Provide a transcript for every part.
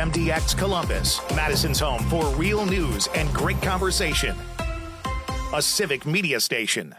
WMDX Columbus, Madison's home for real news and great conversation. A civic media station.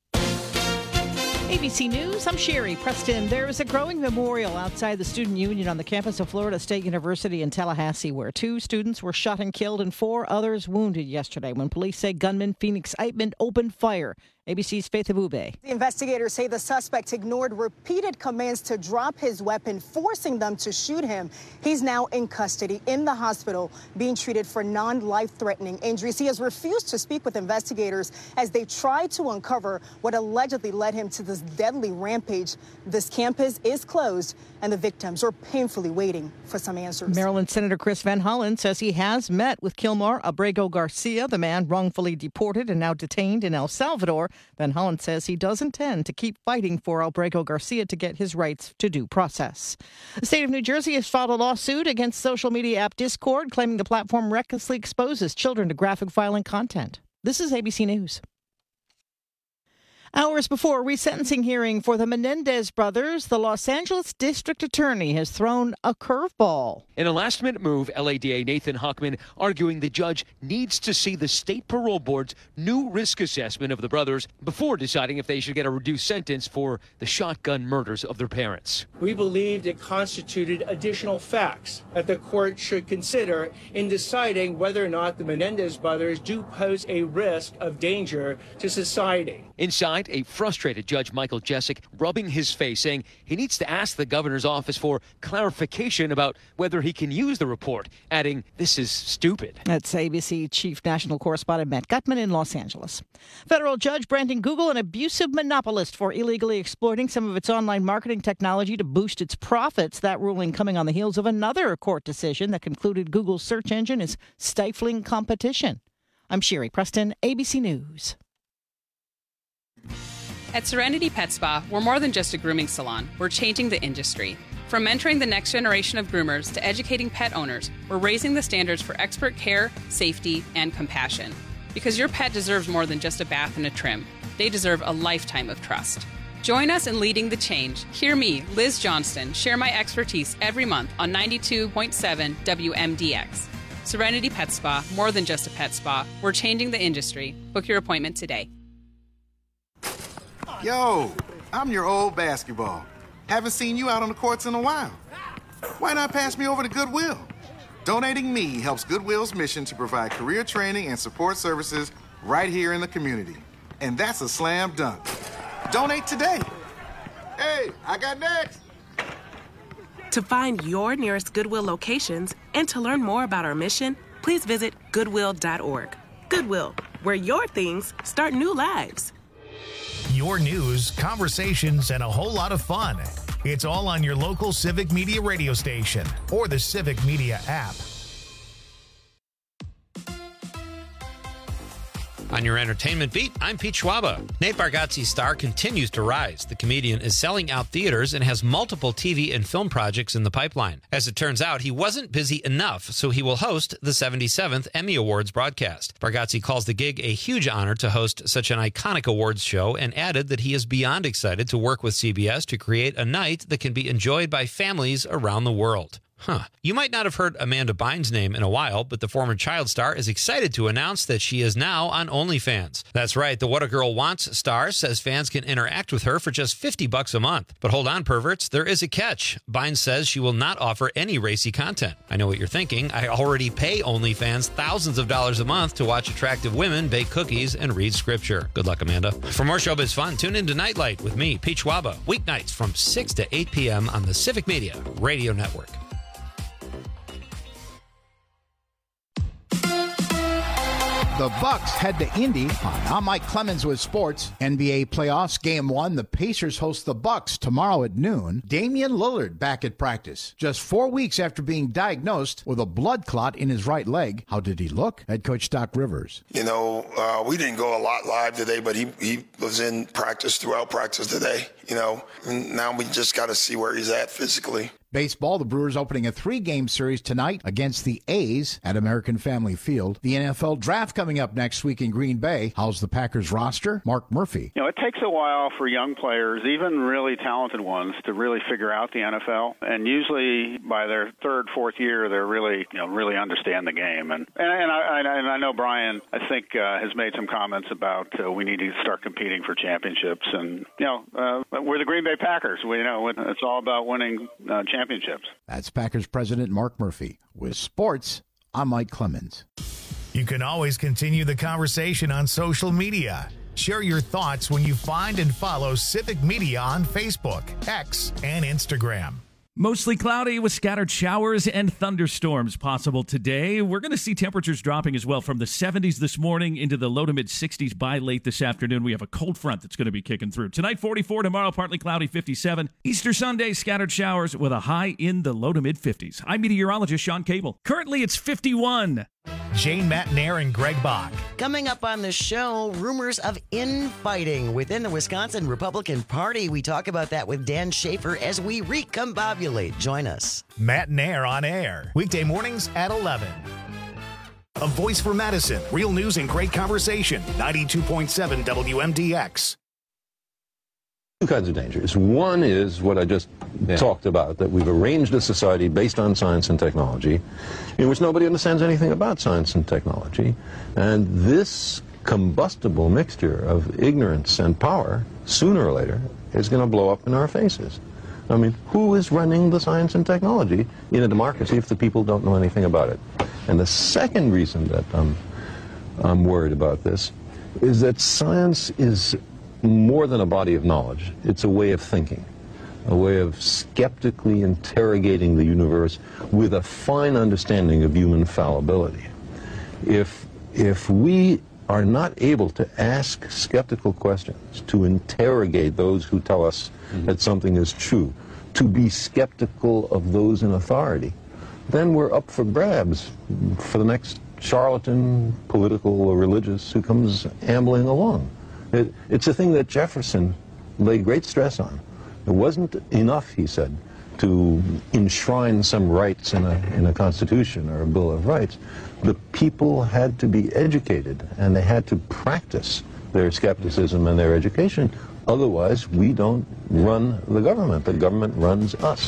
ABC News, I'm Sherry Preston. There is a growing memorial outside the Student Union on the campus of Florida State University in Tallahassee, where 2 students were shot and killed and 4 others wounded yesterday when police say gunman Phoenix Eipman opened fire. ABC's Faith Abube. The investigators say the suspect ignored repeated commands to drop his weapon, forcing them to shoot him. He's now in custody in the hospital, being treated for non-life-threatening injuries. He has refused to speak with investigators as they try to uncover what allegedly led him to this deadly rampage. This campus is closed, and the victims are painfully waiting for some answers. Maryland Senator Chris Van Hollen says he has met with Kilmar Abrego Garcia, the man wrongfully deported and now detained in El Salvador. Van Hollen says he does intend to keep fighting for Abrego Garcia to get his rights to due process. The state of New Jersey has filed a lawsuit against social media app Discord, claiming the platform recklessly exposes children to graphic violent content. This is ABC News. Hours before a resentencing hearing for the Menendez brothers, the Los Angeles District Attorney has thrown a curveball. In a last-minute move, LADA Nathan Huckman arguing the judge needs to see the state parole board's new risk assessment of the brothers before deciding if they should get a reduced sentence for the shotgun murders of their parents. We believed it constituted additional facts that the court should consider in deciding whether or not the Menendez brothers do pose a risk of danger to society. Inside, a frustrated Judge Michael Jessic rubbing his face, saying he needs to ask the governor's office for clarification about whether he can use the report, adding, "This is stupid." That's ABC Chief National Correspondent Matt Gutman in Los Angeles. Federal judge branding Google an abusive monopolist for illegally exploiting some of its online marketing technology to boost its profits. That ruling coming on the heels of another court decision that concluded Google's search engine is stifling competition. I'm Sherry Preston, ABC News. At Serenity Pet Spa, we're more than just a grooming salon. We're changing the industry. From mentoring the next generation of groomers to educating pet owners, we're raising the standards for expert care, safety, and compassion. Because your pet deserves more than just a bath and a trim. They deserve a lifetime of trust. Join us in leading the change. Hear me, Liz Johnston, share my expertise every month on 92.7 WMDX. Serenity Pet Spa, more than just a pet spa. We're changing the industry. Book your appointment today. Yo, I'm your old basketball. Haven't seen you out on the courts in a while. Why not pass me over to Goodwill? Donating me helps Goodwill's mission to provide career training and support services right here in the community. And that's a slam dunk. Donate today. Hey, I got next. To find your nearest Goodwill locations and to learn more about our mission, please visit Goodwill.org. Goodwill, where your things start new lives. Your news, conversations, and a whole lot of fun. It's all on your local Civic Media radio station or the Civic Media app. On your entertainment beat, I'm Pete Schwaba. Nate Bargatze's star continues to rise. The comedian is selling out theaters and has multiple TV and film projects in the pipeline. As it turns out, he wasn't busy enough, so he will host the 77th Emmy Awards broadcast. Bargatze calls the gig a huge honor to host such an iconic awards show and added that he is beyond excited to work with CBS to create a night that can be enjoyed by families around the world. You might not have heard Amanda Bynes' name in a while, but the former child star is excited to announce that she is now on OnlyFans. That's right, the What a Girl Wants star says fans can interact with her for just $50 a month. But hold on, perverts, there is a catch. Bynes says she will not offer any racy content. I know what you're thinking. I already pay OnlyFans thousands of dollars a month to watch attractive women bake cookies and read scripture. Good luck, Amanda. For more showbiz fun, tune in to Nightlight with me, Pete Schwaba, weeknights from 6 to 8 p.m. on the Civic Media Radio Network. The Bucks head to Indy. I'm Mike Clemens with sports. NBA playoffs, Game 1. The Pacers host the Bucks tomorrow at noon. Damian Lillard back at practice. Just 4 weeks after being diagnosed with a blood clot in his right leg. How did he look? Head coach Doc Rivers. You know, we didn't go a lot live today, but he was in practice throughout practice today. You know, and now we just got to see where he's at physically. Baseball, the Brewers opening a 3-game series tonight against the A's at American Family Field. The NFL Draft coming up next week in Green Bay. How's the Packers roster? Mark Murphy. It takes a while for young players, even really talented ones, to really figure out the NFL. And usually by their third, fourth year, they're really, really understand the game. And I know Brian, I think, has made some comments about we need to start competing for championships. And, we're the Green Bay Packers. It's all about winning championships. That's Packers President Mark Murphy. With sports, I'm Mike Clemens. You can always continue the conversation on social media. Share your thoughts when you find and follow Civic Media on Facebook, X, and Instagram. Mostly cloudy with scattered showers and thunderstorms possible today. We're going to see temperatures dropping as well from the 70s this morning into the low to mid 60s by late this afternoon. We have a cold front that's going to be kicking through. Tonight, 44. Tomorrow, partly cloudy, 57. Easter Sunday, scattered showers with a high in the low to mid 50s. I'm meteorologist Sean Cable. Currently, it's 51. Jane Matnair and Greg Bach. Coming up on the show, rumors of infighting within the Wisconsin Republican Party. We talk about that with Dan Schaefer as we recombobulate. Join us. Matnair on air, weekday mornings at 11. A voice for Madison. Real news and great conversation. 92.7 WMDX. Two kinds of dangers. One is what I just talked about, that we've arranged a society based on science and technology in which nobody understands anything about science and technology. And this combustible mixture of ignorance and power, sooner or later, is going to blow up in our faces. I mean, who is running the science and technology in a democracy if the people don't know anything about it? And the second reason that I'm worried about this is that science is more than a body of knowledge. It's a way of thinking, a way of skeptically interrogating the universe with a fine understanding of human fallibility. If we are not able to ask skeptical questions, to interrogate those who tell us that something is true, to be skeptical of those in authority, then we're up for grabs for the next charlatan, political or religious, who comes ambling along. It's a thing that Jefferson laid great stress on. It wasn't enough, he said, to enshrine some rights in a constitution or a Bill of Rights. The people had to be educated, and they had to practice their skepticism and their education. Otherwise, we don't run the government. The government runs us.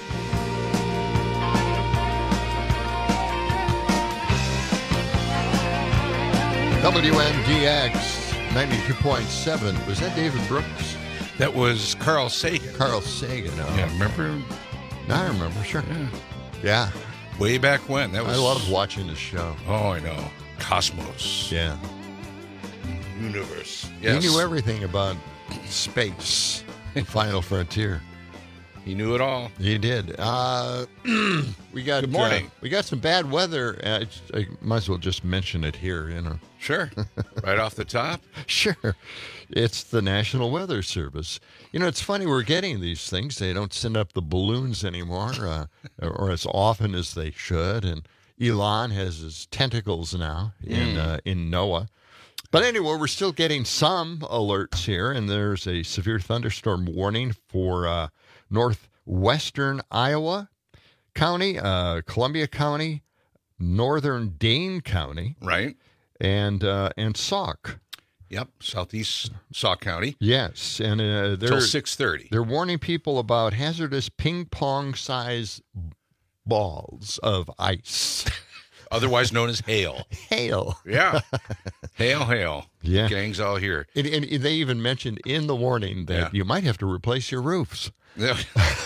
WMDX 92.7. Was that David Brooks? That was Carl Sagan. Carl Sagan. Oh. Yeah, remember? I remember, sure. Yeah. Way back when. That was. I loved watching the show. Oh, I know. Cosmos. Yeah. Universe. Yes. He knew everything about space, the final frontier. He knew it all. He did. We got Good morning. We got some bad weather. I might as well just mention it here, you know. Sure. Right off the top? Sure. It's the National Weather Service. You know, it's funny, we're getting these things. They don't send up the balloons anymore, or as often as they should. And Elon has his tentacles now in NOAA. But anyway, we're still getting some alerts here, and there's a severe thunderstorm warning for northwestern Iowa County, Columbia County, northern Dane County. Right. And Sauk. Yep, southeast Sauk County. Yes, and they're till 6:30. They're warning people about hazardous ping pong size balls of ice, otherwise known as hail. Hail. Yeah. Hail. Yeah. Gang's all here. And they even mentioned in the warning that you might have to replace your roofs. Yeah.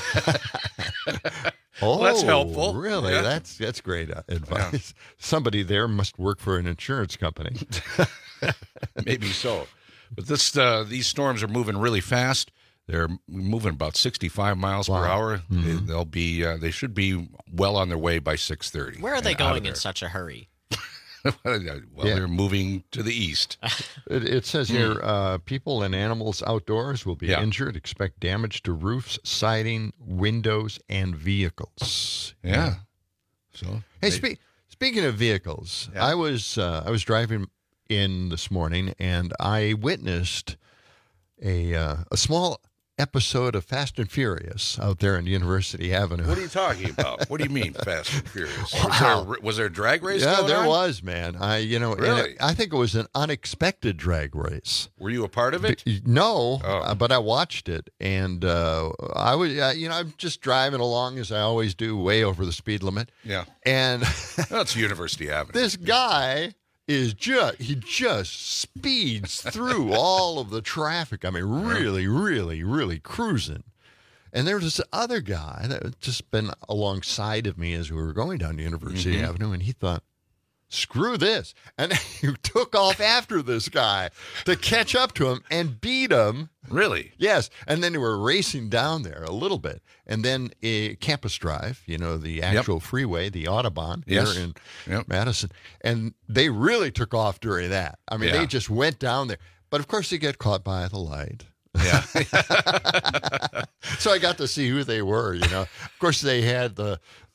Oh, well, that's helpful. Really? Yeah. That's great advice. Yeah. Somebody there must work for an insurance company. Maybe so. But these storms are moving really fast. They're moving about 65 miles per hour. Mm-hmm. They should be well on their way by 6:30. Where are they going in such a hurry? They're moving to the east. It says here, people and animals outdoors will be injured. Expect damage to roofs, siding, windows, and vehicles. Yeah. So, hey, speaking of vehicles, I was driving in this morning, and I witnessed a small episode of Fast and Furious out there on University Avenue. What are you talking about? What do you mean Fast and Furious? Wow. Was there a drag race Yeah, going there on? was, man. Really? I think it was an unexpected drag race. Were you a part of it? No, but I watched it, and I was, I'm just driving along as I always do, way over the speed limit. Yeah. And That's University Avenue. this guy he just speeds through all of the traffic. I mean, really, really, really cruising. And there was this other guy that had just been alongside of me as we were going down University Avenue, and he thought, screw this. And he took off after this guy to catch up to him and beat him. Really? Yes. And then they were racing down there a little bit. And then Campus Drive, the actual freeway, the Autobahn here in Madison. And they really took off during that. I mean, they just went down there. But, of course, they get caught by the light. Yeah. So I got to see who they were, Of course, they had the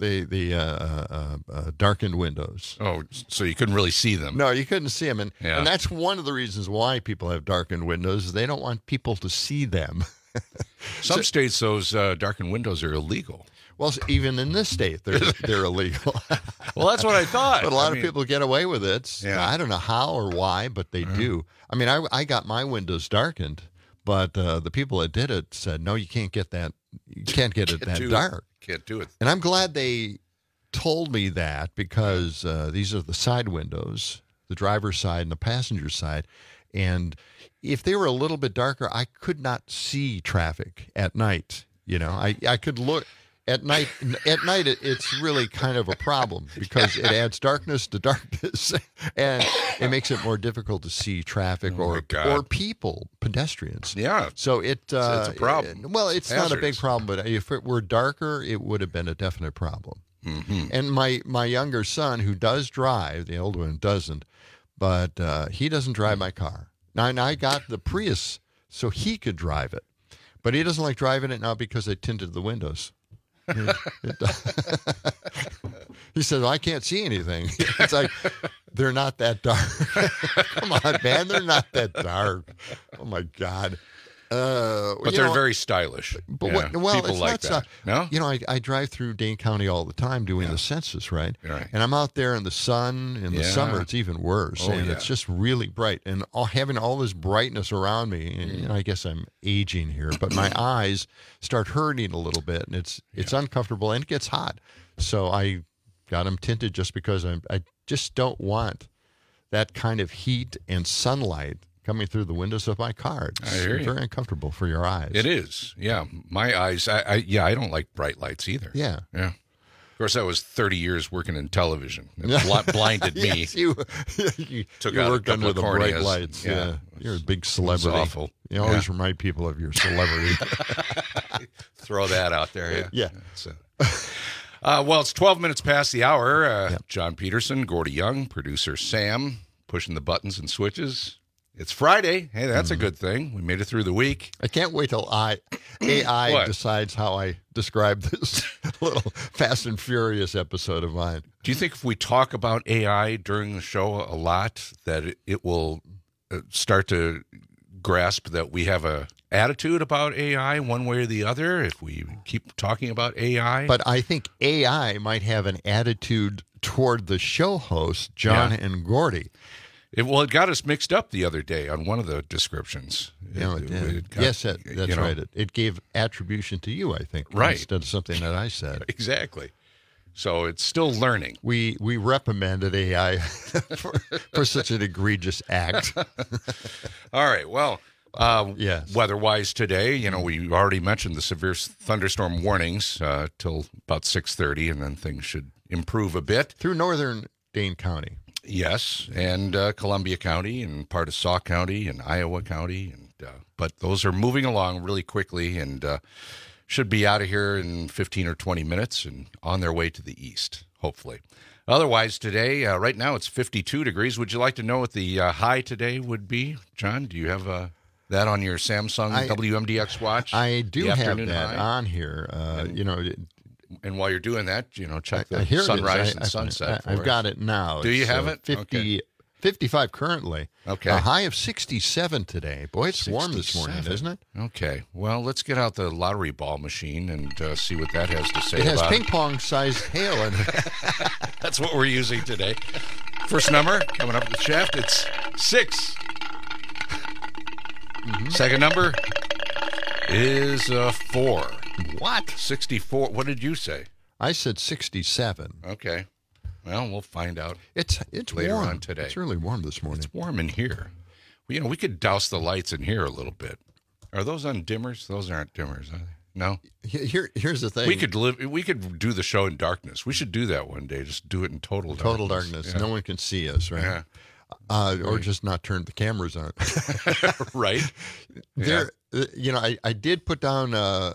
darkened windows. Oh, so you couldn't really see them. No, you couldn't see them. And that's one of the reasons why people have darkened windows is they don't want people to see them. Some states, those darkened windows are illegal. Well, even in this state, they're illegal. Well, that's what I thought. But a lot of people get away with it. Yeah. I don't know how or why, but they do. I mean, I got my windows darkened, but the people that did it said, no, you can't get that. You can't get it that dark. Can't do it. And I'm glad they told me that because these are the side windows, the driver's side and the passenger side. And if they were a little bit darker, I could not see traffic at night. I could look at night. At night, it's really kind of a problem because it adds darkness to darkness, and it makes it more difficult to see traffic or people, pedestrians. Yeah. So it's a problem. Well, it's not a big problem, but if it were darker, it would have been a definite problem. Mm-hmm. And my younger son, who does drive, the older one doesn't, but he doesn't drive my car. Now, and I got the Prius so he could drive it, but he doesn't like driving it now because I tinted the windows. He says, well, I can't see anything. It's like, they're not that dark. Come on, man, they're not that dark. Oh, my God. But they're very stylish. But people it's like not that. No? I drive through Dane County all the time doing the census, right? And I'm out there in the sun. In the summer, it's even worse. It's just really bright. And having all this brightness around me, and I guess I'm aging here, but my eyes start hurting a little bit, and it's uncomfortable, and it gets hot. So I got them tinted just because I just don't want that kind of heat and sunlight coming through the windows of my car. It's very uncomfortable for your eyes. It is. Yeah. My eyes, I don't like bright lights either. Yeah. Yeah. Of course, I was 30 years working in television. It blinded me. Yes, you Took out worked a couple under of the corneas. bright lights. Yeah. You're a big It's celebrity. awful. You always remind people of your celebrity. Throw that out there. Yeah. Well, it's 12 minutes past the hour. John Peterson, Gordy Young, producer Sam, pushing the buttons and switches. It's Friday. Hey, that's a good thing. We made it through the week. I can't wait till AI decides how I describe this little Fast and Furious episode of mine. Do you think if we talk about AI during the show a lot, that it will start to grasp that we have a attitude about AI one way or the other if we keep talking about AI? But I think AI might have an attitude toward the show hosts, John and Gordy. It got us mixed up the other day on one of the descriptions. It did. That's right. It gave attribution to you, I think, instead of something that I said. Exactly. So it's still learning. We reprimanded AI for such an egregious act. All right. Well, weather-wise today, we already mentioned the severe thunderstorm warnings till about 6:30, and then things should improve a bit. Through northern Dane County. Yes, and Columbia County and part of Sauk County and Iowa County. But those are moving along really quickly and should be out of here in 15 or 20 minutes and on their way to the east, hopefully. Otherwise, today, right now, it's 52 degrees. Would you like to know what the high today would be? John, do you have that on your Samsung WMDX watch? I do have that on here. And while you're doing that, check the sunrise and sunset. I've got it now. Do you have it? 50 55 currently. Okay. A high of 67 today. Boy, it's warm this morning, isn't it? Okay. Well, let's get out the lottery ball machine and see what that has to say. It has about ping-pong-sized hail in it. That's what we're using today. First number coming up the shaft, it's 6. Second number is 4. What? 64. What did you say? I said 67. Okay. Well, we'll find out. It's later warm on today. It's really warm this morning. It's warm in here. Well, we could douse the lights in here a little bit. Are those on dimmers? Those aren't dimmers, are they? No. Here's the thing. We could do the show in darkness. We should do that one day. Just do it in total darkness. Total darkness. Yeah. No one can see us, right? Yeah. Or just not turn the cameras on. Right. There, I did put down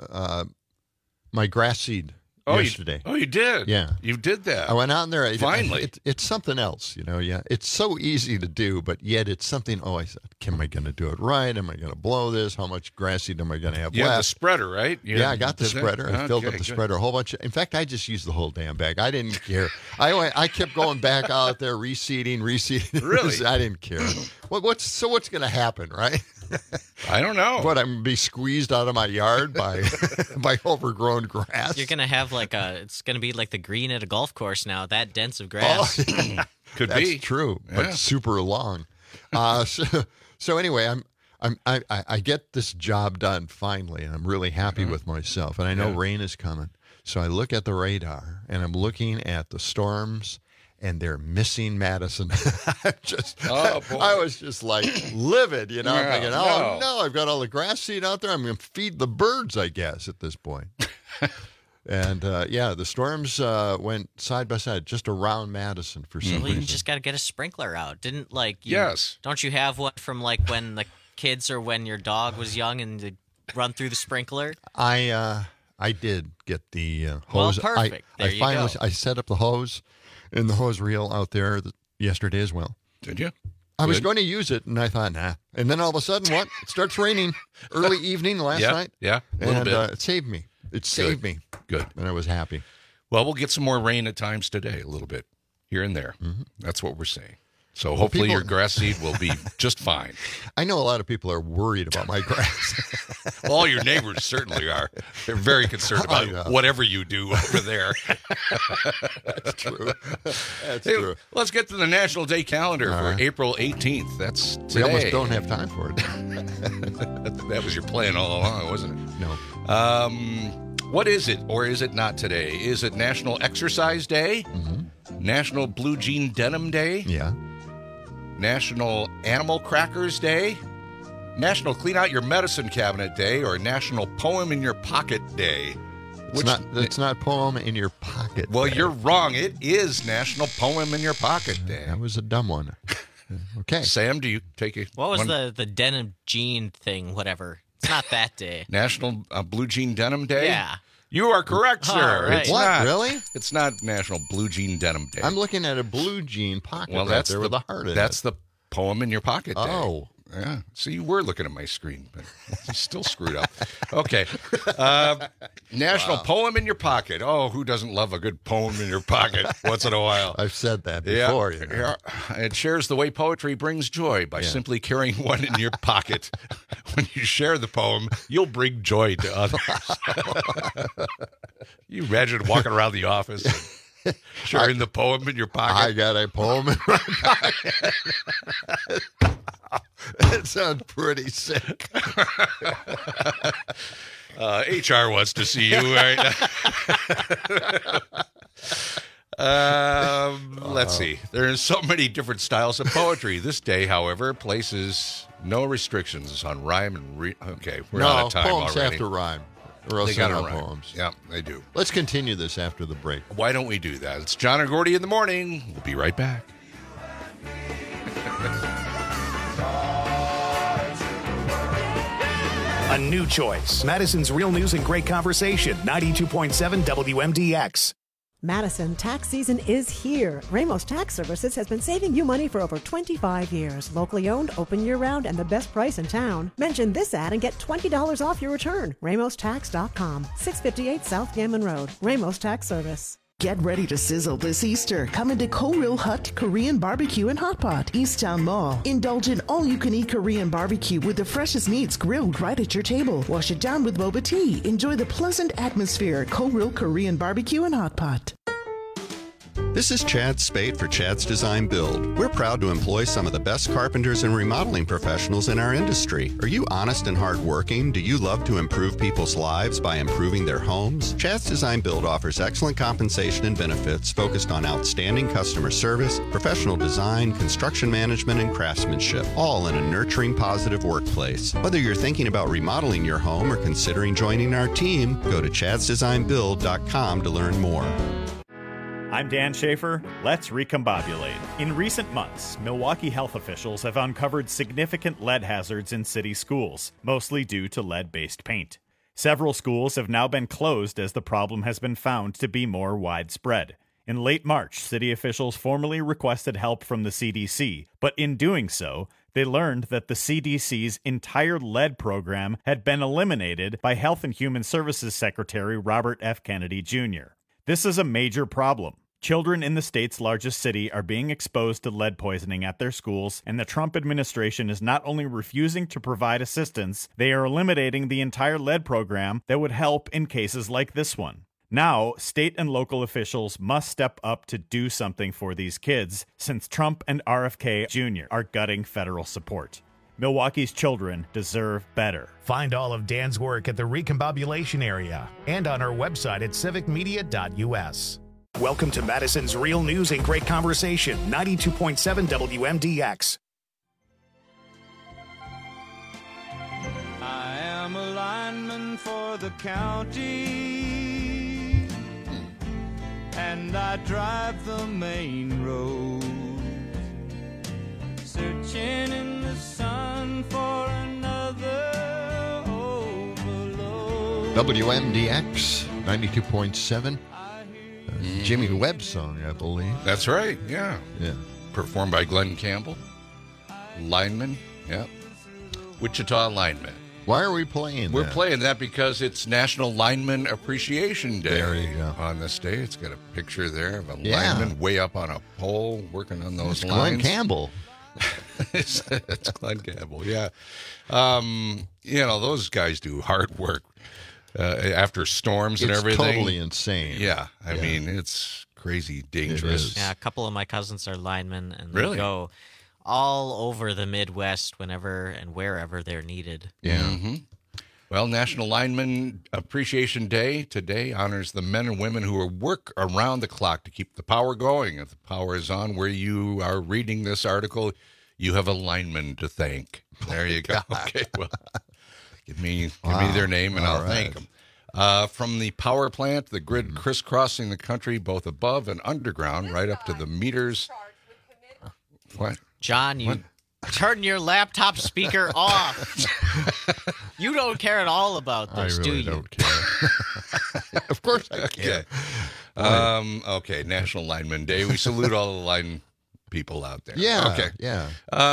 my grass seed yesterday. You did? Yeah. You did that. I went out in there. Finally. It's something else, Yeah. It's so easy to do, but yet it's something, I said, am I going to do it right? Am I going to blow this? How much grass seed am I going to have You left? had the spreader, right? Yeah, I got the spreader. I filled up the spreader a whole bunch. In fact, I just used the whole damn bag. I didn't care. I kept going back out there, reseeding. Really? I didn't care. What's going to happen, right? I don't know. What, I'm going to be squeezed out of my yard by overgrown grass? You're going to have it's going to be like the green at a golf course now, that dense of grass. Could That's be. true, Yeah. but super long. So anyway, I get this job done finally, and I'm really happy with myself. And I know rain is coming, so I look at the radar, and I'm looking at the storms, and they're missing Madison. I was just like livid, I'm thinking, no, I've got all the grass seed out there. I'm going to feed the birds, I guess, at this point. And the storms went side by side just around Madison for some Well, you reason. just got to get a sprinkler out. Didn't Yes. Don't you have one from when the kids or when your dog was young and they run through the sprinkler? I did get the hose. Well, perfect. There you go. I set up the hose and the hose reel out there yesterday as well. Did you? I was going to use it, and I thought, nah. And then all of a sudden, what? It starts raining early evening last night. Yeah, a little bit. It saved me. It saved me. Good. And I was happy. Well, we'll get some more rain at times today, a little bit, here and there. Mm-hmm. That's what we're saying. So hopefully your grass seed will be just fine. I know a lot of people are worried about my grass. Well, all your neighbors certainly are. They're very concerned about whatever you do over there. That's true. That's Hey, true. Let's get to the National Day calendar for April 18th. That's today. We almost don't have time for it. That was your plan all along, wasn't it? No. What is it, or is it not today? Is it National Exercise Day? Mm-hmm. National Blue Jean Denim Day? Yeah. National Animal Crackers Day? National Clean Out Your Medicine Cabinet Day? Or National Poem in Your Pocket Day? It's not poem in your pocket. Well, day. you're wrong. It is National Poem in Your Pocket Day. That was a dumb one. Okay. Sam, do you take it? What was the denim jean thing, whatever? It's not that day. National Blue Jean Denim Day? Yeah. You are correct, sir. Right. It's What, not. really? It's not National Blue Jean Denim Day. I'm looking at a blue jean pocket that's there with a heart in That's it. the Poem in Your Pocket Day. Oh. Yeah. So you were looking at my screen, but you still screwed up. Okay. National Poem in Your Pocket. Oh, who doesn't love a good poem in your pocket once in a while? I've said that before. Yeah. You know. It shares the way poetry brings joy by simply carrying one in your pocket. When you share the poem, you'll bring joy to others. You imagine walking around the office and sharing the poem in your pocket. I got a poem in my pocket. That sounds pretty sick. HR wants to see you right now. Let's see. There's so many different styles of poetry. This day, however, places no restrictions on rhyme and Okay, we're out of time poems already. have to rhyme. Or else They got to they're not rhyme. poems. Yeah, they do. Let's continue this after the break. Why don't we do that? It's John and Gordy in the morning. We'll be right back. A new choice. Madison's Real News and Great Conversation. 92.7 WMDX. Madison, tax season is here. Ramos Tax Services has been saving you money for over 25 years. Locally owned, open year-round, and the best price in town. Mention this ad and get $20 off your return. RamosTax.com, 658 South Gammon Road. Ramos Tax Service. Get ready to sizzle this Easter. Come into Ko-Ril Hut Korean Barbecue and Hot Pot, Easttown Mall. Indulge in all-you-can-eat Korean barbecue with the freshest meats grilled right at your table. Wash it down with boba tea. Enjoy the pleasant atmosphere at Ko-Ril Korean Barbecue and Hot Pot. This is Chad Spate for Chad's Design Build. We're proud to employ some of the best carpenters and remodeling professionals in our industry. Are you honest and hardworking? Do you love to improve people's lives by improving their homes? Chad's Design Build offers excellent compensation and benefits focused on outstanding customer service, professional design, construction management, and craftsmanship, all in a nurturing, positive workplace. Whether you're thinking about remodeling your home or considering joining our team, go to chadsdesignbuild.com to learn more. I'm Dan Schaefer. Let's recombobulate. In recent months, Milwaukee health officials have uncovered significant lead hazards in city schools, mostly due to lead-based paint. Several schools have now been closed as the problem has been found to be more widespread. In late March, city officials formally requested help from the CDC, but in doing so, they learned that the CDC's entire lead program had been eliminated by Health and Human Services Secretary Robert F. Kennedy, Jr. This is a major problem. Children in the state's largest city are being exposed to lead poisoning at their schools, and the Trump administration is not only refusing to provide assistance, they are eliminating the entire lead program that would help in cases like this one. Now, state and local officials must step up to do something for these kids, since Trump and RFK Jr. are gutting federal support. Milwaukee's children deserve better. Find all of Dan's work at the Recombobulation Area and on our website at civicmedia.us. Welcome to Madison's Real News and Great Conversation, 92.7 WMDX. I am a lineman for the county, and I drive the main road, searching in the sun for another overload. WMDX 92.7. Jimmy Webb song, I believe. That's right, yeah. Performed by Glenn Campbell. Lineman, yeah. Wichita Lineman. Why are we playing We're that? playing that because it's National Lineman Appreciation Day. There you go. On this day. It's got a picture there of a lineman way up on a pole working on those It's lines. Glenn Campbell. It's Glenn Campbell, yeah. Those guys do hard work after storms and everything. It's totally insane. Yeah, I mean, it's crazy dangerous. Yeah, a couple of my cousins are linemen, and Really? they go all over the Midwest whenever and wherever they're needed. Yeah. Mm-hmm. Well, National Lineman Appreciation Day today honors the men and women who work around the clock to keep the power going. If the power is on where you are reading this article, you have a lineman to thank. There you go. Okay, well, give me their name and I'll thank them. From the power plant, the grid crisscrossing the country, both above and underground, right up to the meters. What? John, you turn your laptop speaker off. You don't care at all about this, I really do you? don't care. Of course I care. Okay, National Lineman Day. We salute all the line people out there. Yeah. Okay. Yeah.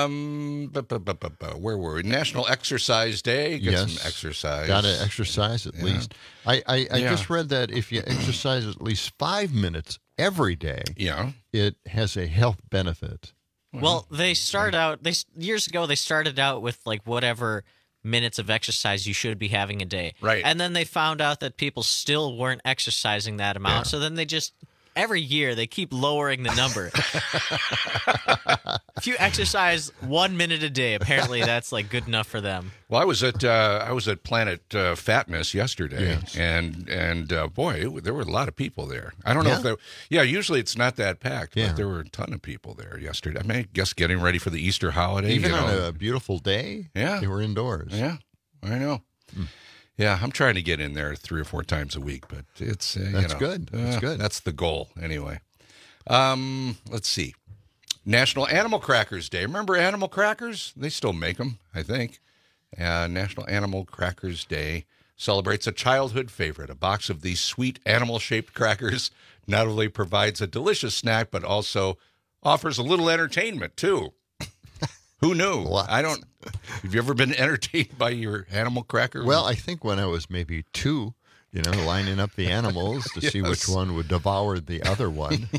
Where were we? National Exercise Day. Get some exercise. Got to exercise at least. I just read that if you exercise at least 5 minutes every day, it has a health benefit. Well, they start out years ago. They started out with like whatever minutes of exercise you should be having a day, right? And then they found out that people still weren't exercising that amount. So then they just every year they keep lowering the number. If you exercise 1 minute a day, apparently that's like good enough for them. Well, I was at Planet Fatness yesterday, and boy, there were a lot of people there. I don't know if usually it's not that packed, but there were a ton of people there yesterday. I mean, I guess getting ready for the Easter holiday. Even on a beautiful day, they were indoors. Yeah, I know. Yeah, I'm trying to get in there 3 or 4 times a week, but it's that's good. That's good. That's the goal anyway. Let's see. National Animal Crackers Day. Remember Animal Crackers? They still make them, I think. National Animal Crackers Day celebrates a childhood favorite. A box of these sweet animal-shaped crackers not only provides a delicious snack, but also offers a little entertainment, too. Who knew? Have you ever been entertained by your animal cracker? Well, I think when I was maybe 2, lining up the animals to see which one would devour the other one.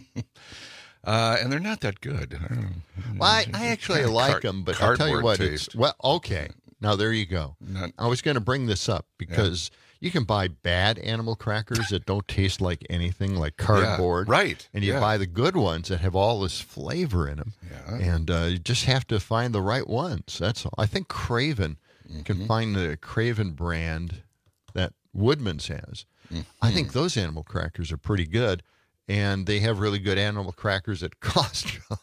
And they're not that good. Well, I actually like them, but I'll tell you what. Okay. Now, there you go. I was going to bring this up because you can buy bad animal crackers that don't taste like anything, like cardboard. Yeah, right. And you buy the good ones that have all this flavor in them. Yeah. And you just have to find the right ones. That's all. I think Craven can find the Craven brand that Woodman's has. I think those animal crackers are pretty good. And they have really good animal crackers at Costco.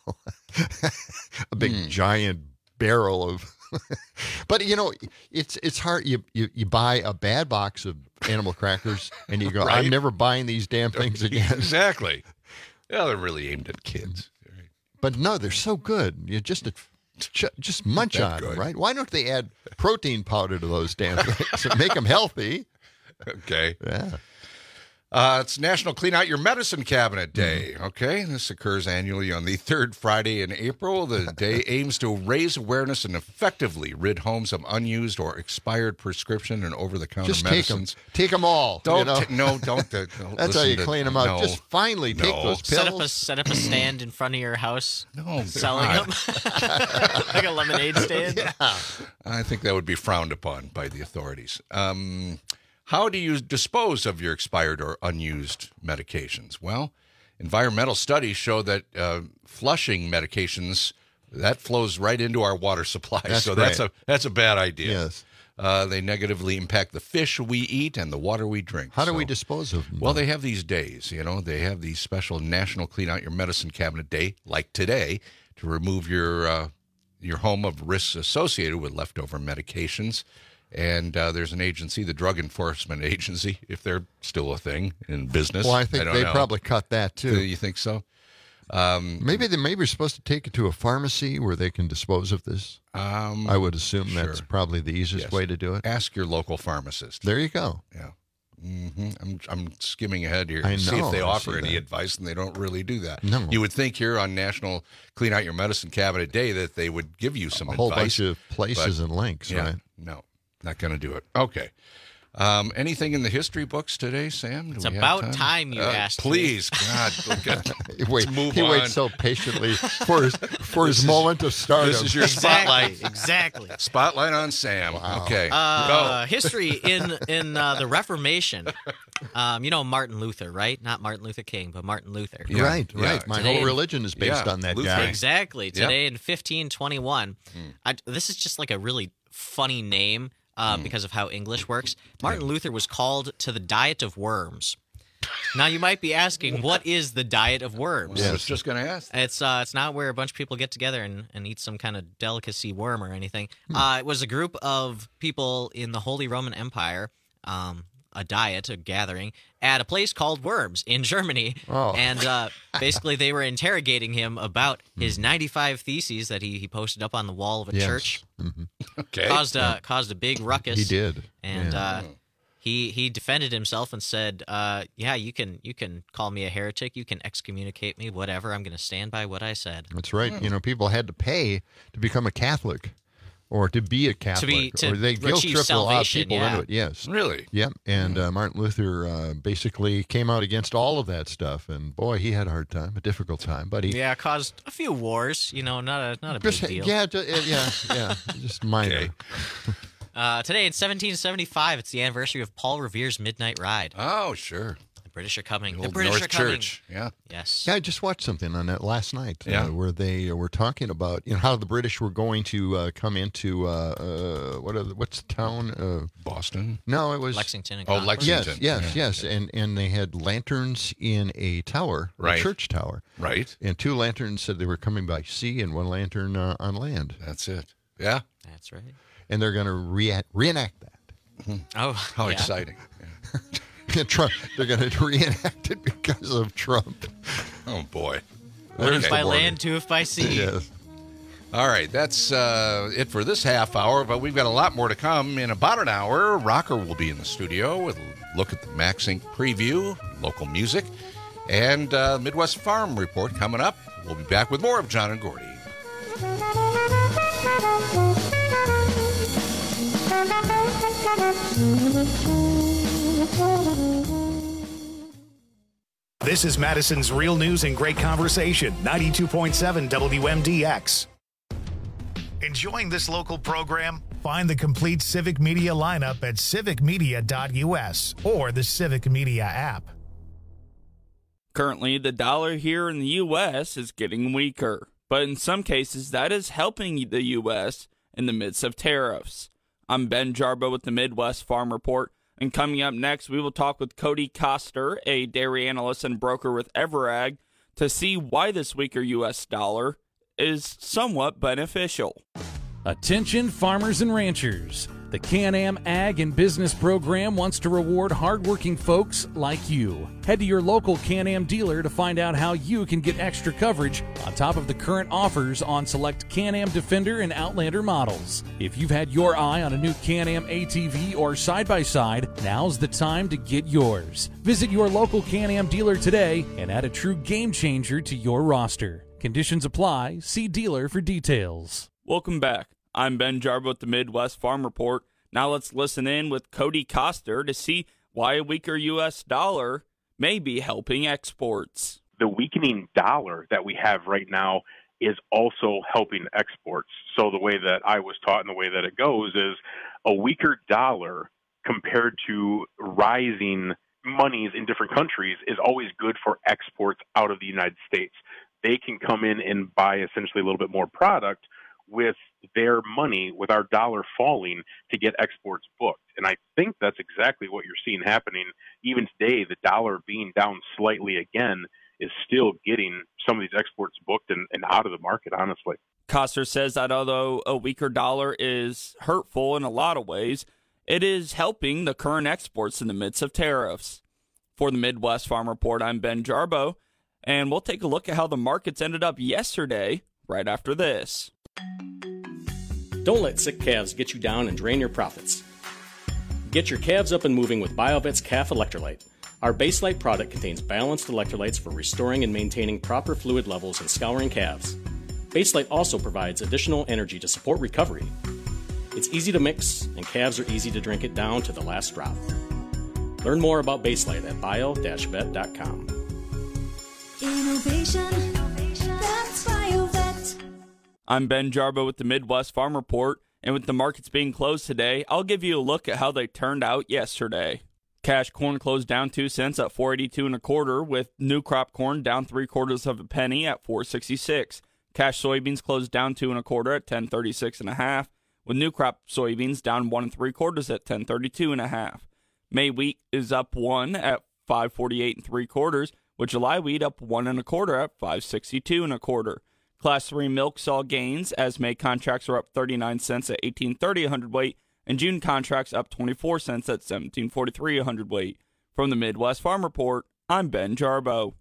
A big giant barrel of... But, it's hard. You buy a bad box of animal crackers, and you go, I'm never buying these damn things again. Exactly. Yeah, they're really aimed at kids. But no, they're so good. You just munch on them, right? Why don't they add protein powder to those damn things and make them healthy? Okay. Yeah. It's National Clean Out Your Medicine Cabinet Day, okay? This occurs annually on the third Friday in April. The day aims to raise awareness and effectively rid homes of unused or expired prescription and over-the-counter medicines. Take them all. Don't. That's how you clean them out. No, just finally take those pills. Set up a stand in front of your house. No, selling them like a lemonade stand. Yeah. I think that would be frowned upon by the authorities. How do you dispose of your expired or unused medications? Well, environmental studies show that flushing medications, that flows right into our water supply. That's a bad idea. Yes. They negatively impact the fish we eat and the water we drink. How do we dispose of them? Well, they have these days. They have these special National Clean Out Your Medicine Cabinet Day, like today, to remove your home of risks associated with leftover medications. And there's an agency, the Drug Enforcement Agency, if they're still a thing in business. Well, I think they probably cut that, too. You think so? Maybe we're supposed to take it to a pharmacy where they can dispose of this. I would assume that's probably the easiest way to do it. Ask your local pharmacist. There you go. Yeah. I'm skimming ahead here I to see know, if they I offer see any that. advice, and they don't really do that. No. You would think here on National Clean Out Your Medicine Cabinet Day that they would give you some advice. A whole bunch of places and links, right? No. Not going to do it. Okay. Anything in the history books today, Sam? It's about time you asked. Please, God. Let's move on. He waits so patiently for his moment of stardom. This is your spotlight. Exactly. Spotlight on Sam. Wow. Okay. Go. History in the Reformation. Martin Luther, right? Not Martin Luther King, but Martin Luther. Yeah. Right. My whole religion is based on that guy. Exactly. Today in 1521. This is just like a really funny name. Because of how English works. Martin Luther was called to the diet of worms. Now, you might be asking, what is the diet of worms? I was just going to ask. It's not where a bunch of people get together and eat some kind of delicacy worm or anything. It was a group of people in the Holy Roman Empire, a gathering, at a place called Worms in Germany. Oh. And basically they were interrogating him about his 95 theses that he posted up on the wall of a church. Mm-hmm. Okay. Caused a big ruckus. He did. And he defended himself and said, you can call me a heretic, you can excommunicate me, whatever. I'm going to stand by what I said. That's right. People had to pay to become a Catholic. Or to be a Catholic, or they guilt trip a lot of people into it. Yes, really. Yep. And Martin Luther basically came out against all of that stuff, and boy, he had a difficult time. But he caused a few wars. Not a big deal. Yeah, just minor. Okay. Today in 1775, it's the anniversary of Paul Revere's Midnight Ride. Oh, sure. British are coming. The British are coming. Church. Yeah. Yes. Yeah, I just watched something on that last night where they were talking about how the British were going to come into what's the town? Boston? No, it was Lexington. Lexington. Yes. And they had lanterns in a tower, a church tower. Right. And 2 lanterns said they were coming by sea, and 1 lantern on land. That's it. Yeah. That's right. And they're going to reenact that. Mm-hmm. Oh, how exciting! Yeah. Trump. They're going to reenact it because of Trump. Oh, boy. One if by land, 2 if by sea. Yes. All right, that's it for this half hour, but we've got a lot more to come. In about an hour, Rocker will be in the studio with a look at the MaxInc preview, local music, and Midwest Farm Report coming up. We'll be back with more of John and Gordy. This is Madison's Real News and Great Conversation, 92.7 WMDX. Enjoying this local program? Find the complete Civic Media lineup at civicmedia.us or the Civic Media app. Currently, the dollar here in the U.S. is getting weaker, but in some cases, that is helping the U.S. in the midst of tariffs. I'm Ben Jarbo with the Midwest Farm Report, and coming up next, we will talk with Cody Koster, a dairy analyst and broker with Everag, to see why this weaker U.S. dollar is somewhat beneficial. Attention farmers and ranchers. The Can-Am Ag and Business Program wants to reward hardworking folks like you. Head to your local Can-Am dealer to find out how you can get extra coverage on top of the current offers on select Can-Am Defender and Outlander models. If you've had your eye on a new Can-Am ATV or side-by-side, now's the time to get yours. Visit your local Can-Am dealer today and add a true game changer to your roster. Conditions apply. See dealer for details. Welcome back. I'm Ben Jarbo with the Midwest Farm Report. Now let's listen in with Cody Koster to see why a weaker U.S. dollar may be helping exports. The weakening dollar that we have right now is also helping exports. So the way that I was taught and the way that it goes is a weaker dollar compared to rising monies in different countries is always good for exports out of the United States. They can come in and buy essentially a little bit more product with their money, with our dollar falling, to get exports booked. And I think that's exactly what you're seeing happening. Even today, the dollar being down slightly again is still getting some of these exports booked and out of the market, honestly. Koster says that although a weaker dollar is hurtful in a lot of ways, it is helping the current exports in the midst of tariffs. For the Midwest Farm Report, I'm Ben Jarbo, and we'll take a look at how the markets ended up yesterday right after this. Don't let sick calves get you down and drain your profits. Get your calves up and moving with BioVet's Calf Electrolyte. Our Baselite product contains balanced electrolytes for restoring and maintaining proper fluid levels and scouring calves. Baselite also provides additional energy to support recovery. It's easy to mix, and calves are easy to drink it down to the last drop. Learn more about Baselite at bio-vet.com. Innovation, that's BioVet. I'm Ben Jarbo with the Midwest Farm Report, and with the markets being closed today, I'll give you a look at how they turned out yesterday. Cash corn closed down 2 cents at $4.82 1/4, with new crop corn down 3/4 of a penny at $4.66. Cash soybeans closed down 2 1/4 at $10.36 1/2, with new crop soybeans down 1 3/4 at $10.32 1/2. May wheat is up 1 at $5.48 3/4, with July wheat up 1 1/4 at $5.62 1/4. Class 3 milk saw gains as May contracts are up 39 cents at $18.30 a hundredweight, and June contracts up 24 cents at $17.43 a hundredweight. From the Midwest Farm Report, I'm Ben Jarbo.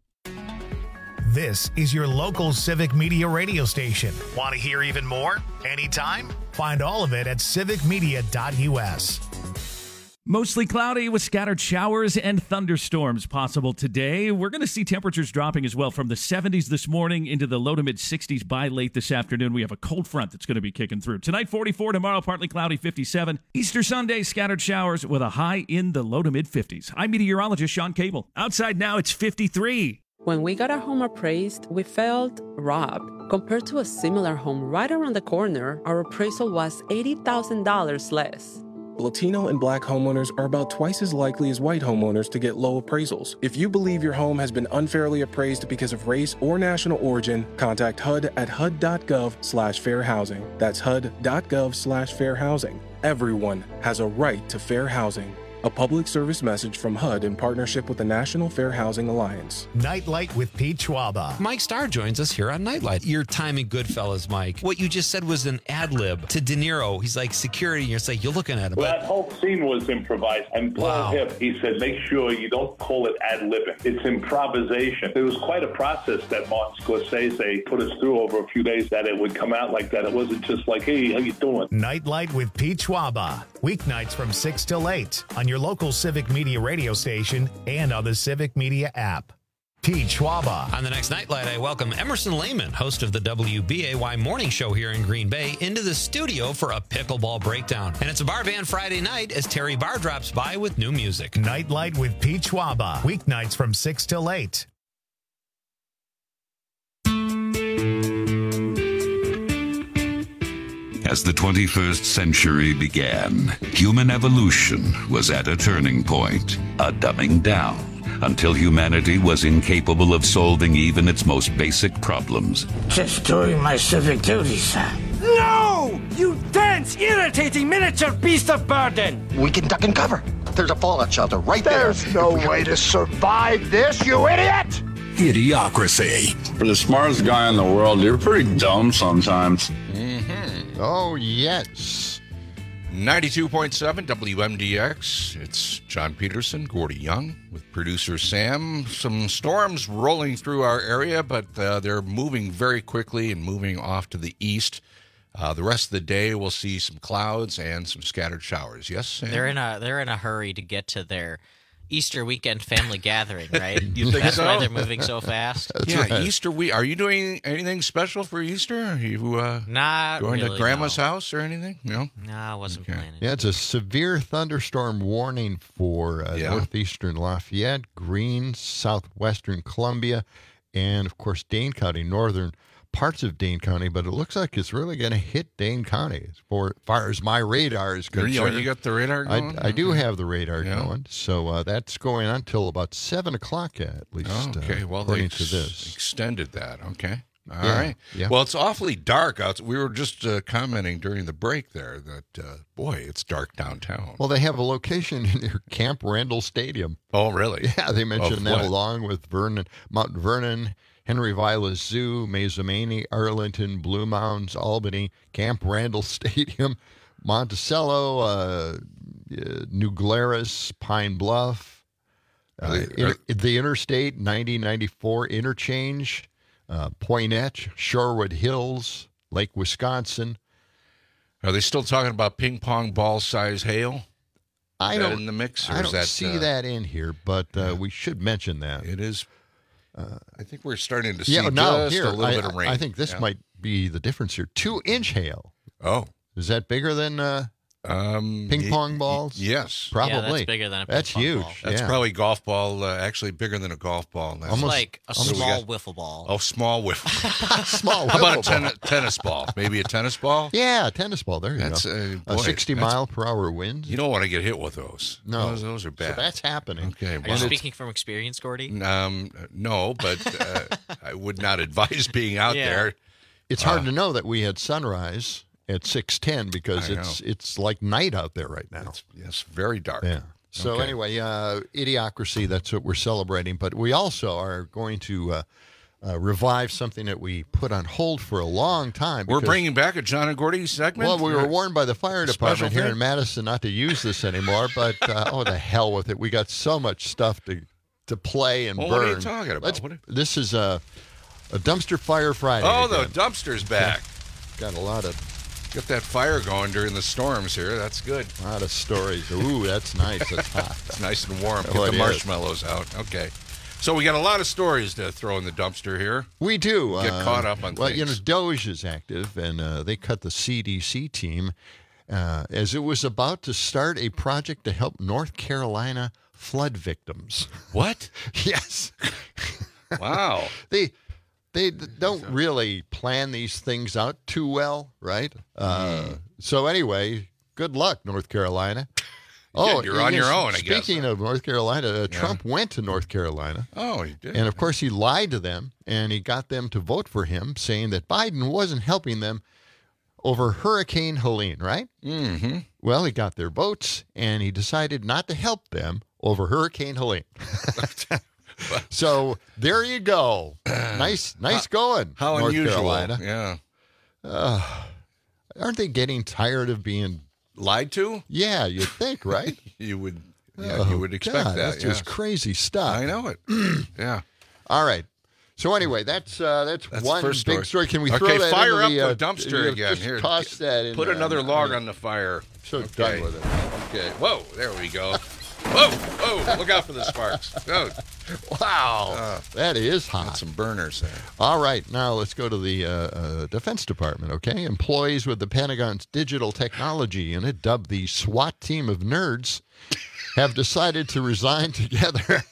This is your local Civic Media radio station. Want to hear even more? Anytime? Find all of it at civicmedia.us. Mostly cloudy with scattered showers and thunderstorms possible today. We're going to see temperatures dropping as well from the 70s this morning into the low to mid 60s by late this afternoon. We have a cold front that's going to be kicking through. Tonight, 44. Tomorrow, partly cloudy, 57. Easter Sunday, scattered showers with a high in the low to mid 50s. I'm meteorologist Sean Cable. Outside now, it's 53. When we got our home appraised, we felt robbed. Compared to a similar home right around the corner, our appraisal was $80,000 less. Latino and Black homeowners are about twice as likely as white homeowners to get low appraisals. If you believe your home has been unfairly appraised because of race or national origin, contact HUD at hud.gov/fair housing. That's hud.gov/fair housing. Everyone has a right to fair housing. A public service message from HUD in partnership with the National Fair Housing Alliance. Nightlight with Pete Schwaba. Mike Starr joins us here on Nightlight. Your time in Goodfellas, Mike. What you just said was an ad lib to De Niro. He's like security, and you're like, you're looking at him. Well, that whole scene was improvised. And Paul Hipp, he said, make sure you don't call it ad libbing. It's improvisation. It was quite a process that Martin Scorsese put us through over a few days that it would come out like that. It wasn't just like, hey, how you doing? Nightlight with Pete Schwaba. Weeknights from 6 till 8 on your local Civic Media radio station and on the Civic Media app. Pete Schwaba. On the next Nightlight, I welcome Emerson Lehman, host of the WBAY Morning Show here in Green Bay, into the studio for a pickleball breakdown. And it's a bar band Friday night as Terry Barr drops by with new music. Nightlight with Pete Schwaba. Weeknights from 6 till 8. As the 21st century began, human evolution was at a turning point, a dumbing down, until humanity was incapable of solving even its most basic problems. Just doing my civic duty, sir. No! You dense, irritating miniature beast of burden! We can duck and cover. There's a fallout shelter right there. There's no way to survive this, you idiot! Idiocracy. For the smartest guy in the world, you're pretty dumb sometimes. Oh, yes. 92.7 WMDX. It's John Peterson, Gordy Young, with producer Sam. Some storms rolling through our area, but they're moving very quickly and moving off to the east. The rest of the day, we'll see some clouds and some scattered showers. Yes, Sam? They're in a hurry to get to their Easter weekend family gathering, right? You think That's so? why they're moving so fast. Right. Easter week. Are you doing anything special for Easter? Are you Not going really, to Grandma's no. house or anything? No? No, I wasn't planning. Yeah, it's a severe thunderstorm warning for northeastern Lafayette, Greene, southwestern Columbia, and, of course, Dane County, northern parts of Dane County, but it looks like it's really going to hit Dane County as far as my radar is concerned. You got the radar going? I do have the radar going, so that's going on until about 7 o'clock at least, Okay, well, according they to this. extended that. Okay. All Yeah, right. yeah. Well, it's awfully dark out. We were just commenting during the break there that, boy, it's dark downtown. Well, they have a location near Camp Randall Stadium. Oh, really? Yeah, they mentioned that what? along with Mount Vernon, Henry Vilas Zoo, Mazomanie, Arlington, Blue Mounds, Albany, Camp Randall Stadium, Monticello, New Glarus, Pine Bluff, the Interstate 90-94 interchange, Poinet, Shorewood Hills, Lake Wisconsin. Are they still talking about ping pong ball size hail? I Is that don't in the mix. Or I is don't that, see that in here, but we should mention that. It is. I think we're starting to see now just here, a little bit of rain. I think this might be the difference here. 2-inch hail. Oh. Is that bigger than ping pong balls? Yes. Probably. Yeah, that's bigger than a ping That's pong huge. ball. That's probably golf ball, actually bigger than a golf ball. That's It's like a small wiffle ball. Oh, small wiffle. Small How about wiffle a tennis ball? Maybe a tennis ball? Yeah, a tennis ball. There you That's, go. boy, 60 mile per hour winds. You don't want to get hit with those. No. Those are bad. So that's happening. Okay. Are you speaking from experience, Gordy? No, but I would not advise being out there. It's hard to know that we had sunrise at 6:10 because it's like night out there right now. It's very dark. Yeah. So anyway, Idiocracy, that's what we're celebrating. But we also are going to revive something that we put on hold for a long time. We're bringing back a John and Gordy segment? Well, we were warned by the fire Special department here thing? in Madison not to use this anymore, but the hell with it. We got so much stuff to play and Well, burn. what are you talking about? This is a Dumpster Fire Friday. Oh, again. the dumpster's back. Got a lot of... Get that fire going during the storms here. That's good. A lot of stories. Ooh, that's nice. That's hot. It's nice and warm. Get Oh, the it is. marshmallows out. Okay. So we got a lot of stories to throw in the dumpster here. We do. Get caught up on well, things. Doge is active, and they cut the CDC team as it was about to start a project to help North Carolina flood victims. What? Yes. Wow. They don't really plan these things out too well, right? So anyway, good luck, North Carolina. You're on your own, I guess. Speaking of North Carolina, Trump went to North Carolina. Oh, he did. And, of course, he lied to them, and he got them to vote for him, saying that Biden wasn't helping them over Hurricane Helene, right? Mm-hmm. Well, he got their votes, and he decided not to help them over Hurricane Helene. So there you go. Nice going. How North unusual. Carolina. Yeah. Aren't they getting tired of being lied to? Yeah, you'd think, right? You would. Yeah, you would expect God, that. That's just crazy stuff. I know it. Yeah. All right. So anyway, that's one first big story. Can we throw okay, that fire into up the dumpster again? Just Here, toss that in. Put there. another log on the fire. So done with it. Okay. Whoa, there we go. Whoa! Look out for the sparks. Oh. Wow, that is hot. Got some burners there. All right, now let's go to the Defense Department, okay? Employees with the Pentagon's Digital Technology Unit, dubbed the SWAT Team of Nerds, have decided to resign together.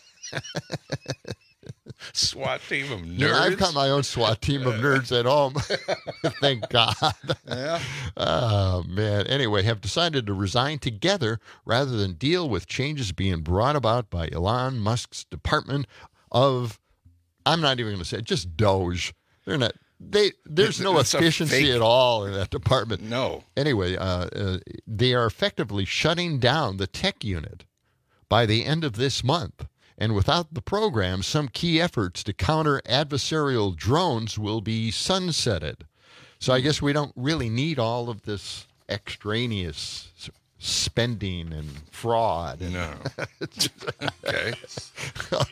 SWAT team of nerds? You know, I've got my own SWAT team of nerds at home. Thank God. Yeah. Oh, man. Anyway, have decided to resign together rather than deal with changes being brought about by Elon Musk's Department of, I'm not even going to say it, just Doge. They're not. There's no efficiency at all in that department. No. Anyway, they are effectively shutting down the tech unit by the end of this month. And without the program, some key efforts to counter adversarial drones will be sunsetted. So I guess we don't really need all of this extraneous spending and fraud. No. Okay. Oh,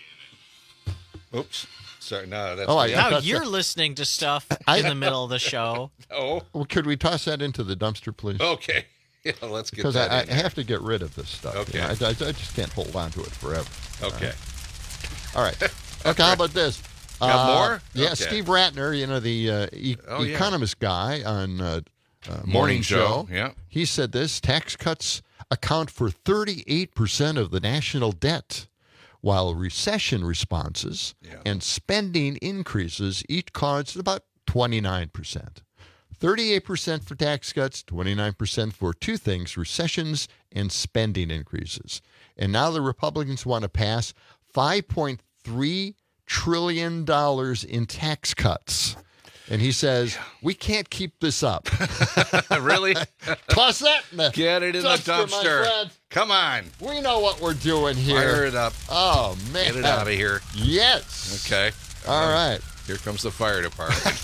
oops. Sorry, no. That's now you're listening to stuff in the middle of the show. Oh. Well, could we toss that into the dumpster, please? Okay. Yeah, let's get that because I have to get rid of this stuff. Okay. You know, I just can't hold on to it forever. Okay. All right. Okay, how about this? Got more? Yeah, Okay. Steve Ratner, you know, the economist guy on Morning Show. Yeah. He said this: tax cuts account for 38% of the national debt, while recession responses and spending increases each caused about 29%. 38% for tax cuts, 29% for two things, recessions and spending increases. And now the Republicans want to pass $5.3 trillion in tax cuts. And he says, we can't keep this up. Really? Toss that in the Get it in the dumpster. Come on. We know what we're doing here. Fire it up. Oh, man. Get it out of here. Yes. Okay. All right. Here comes the fire department.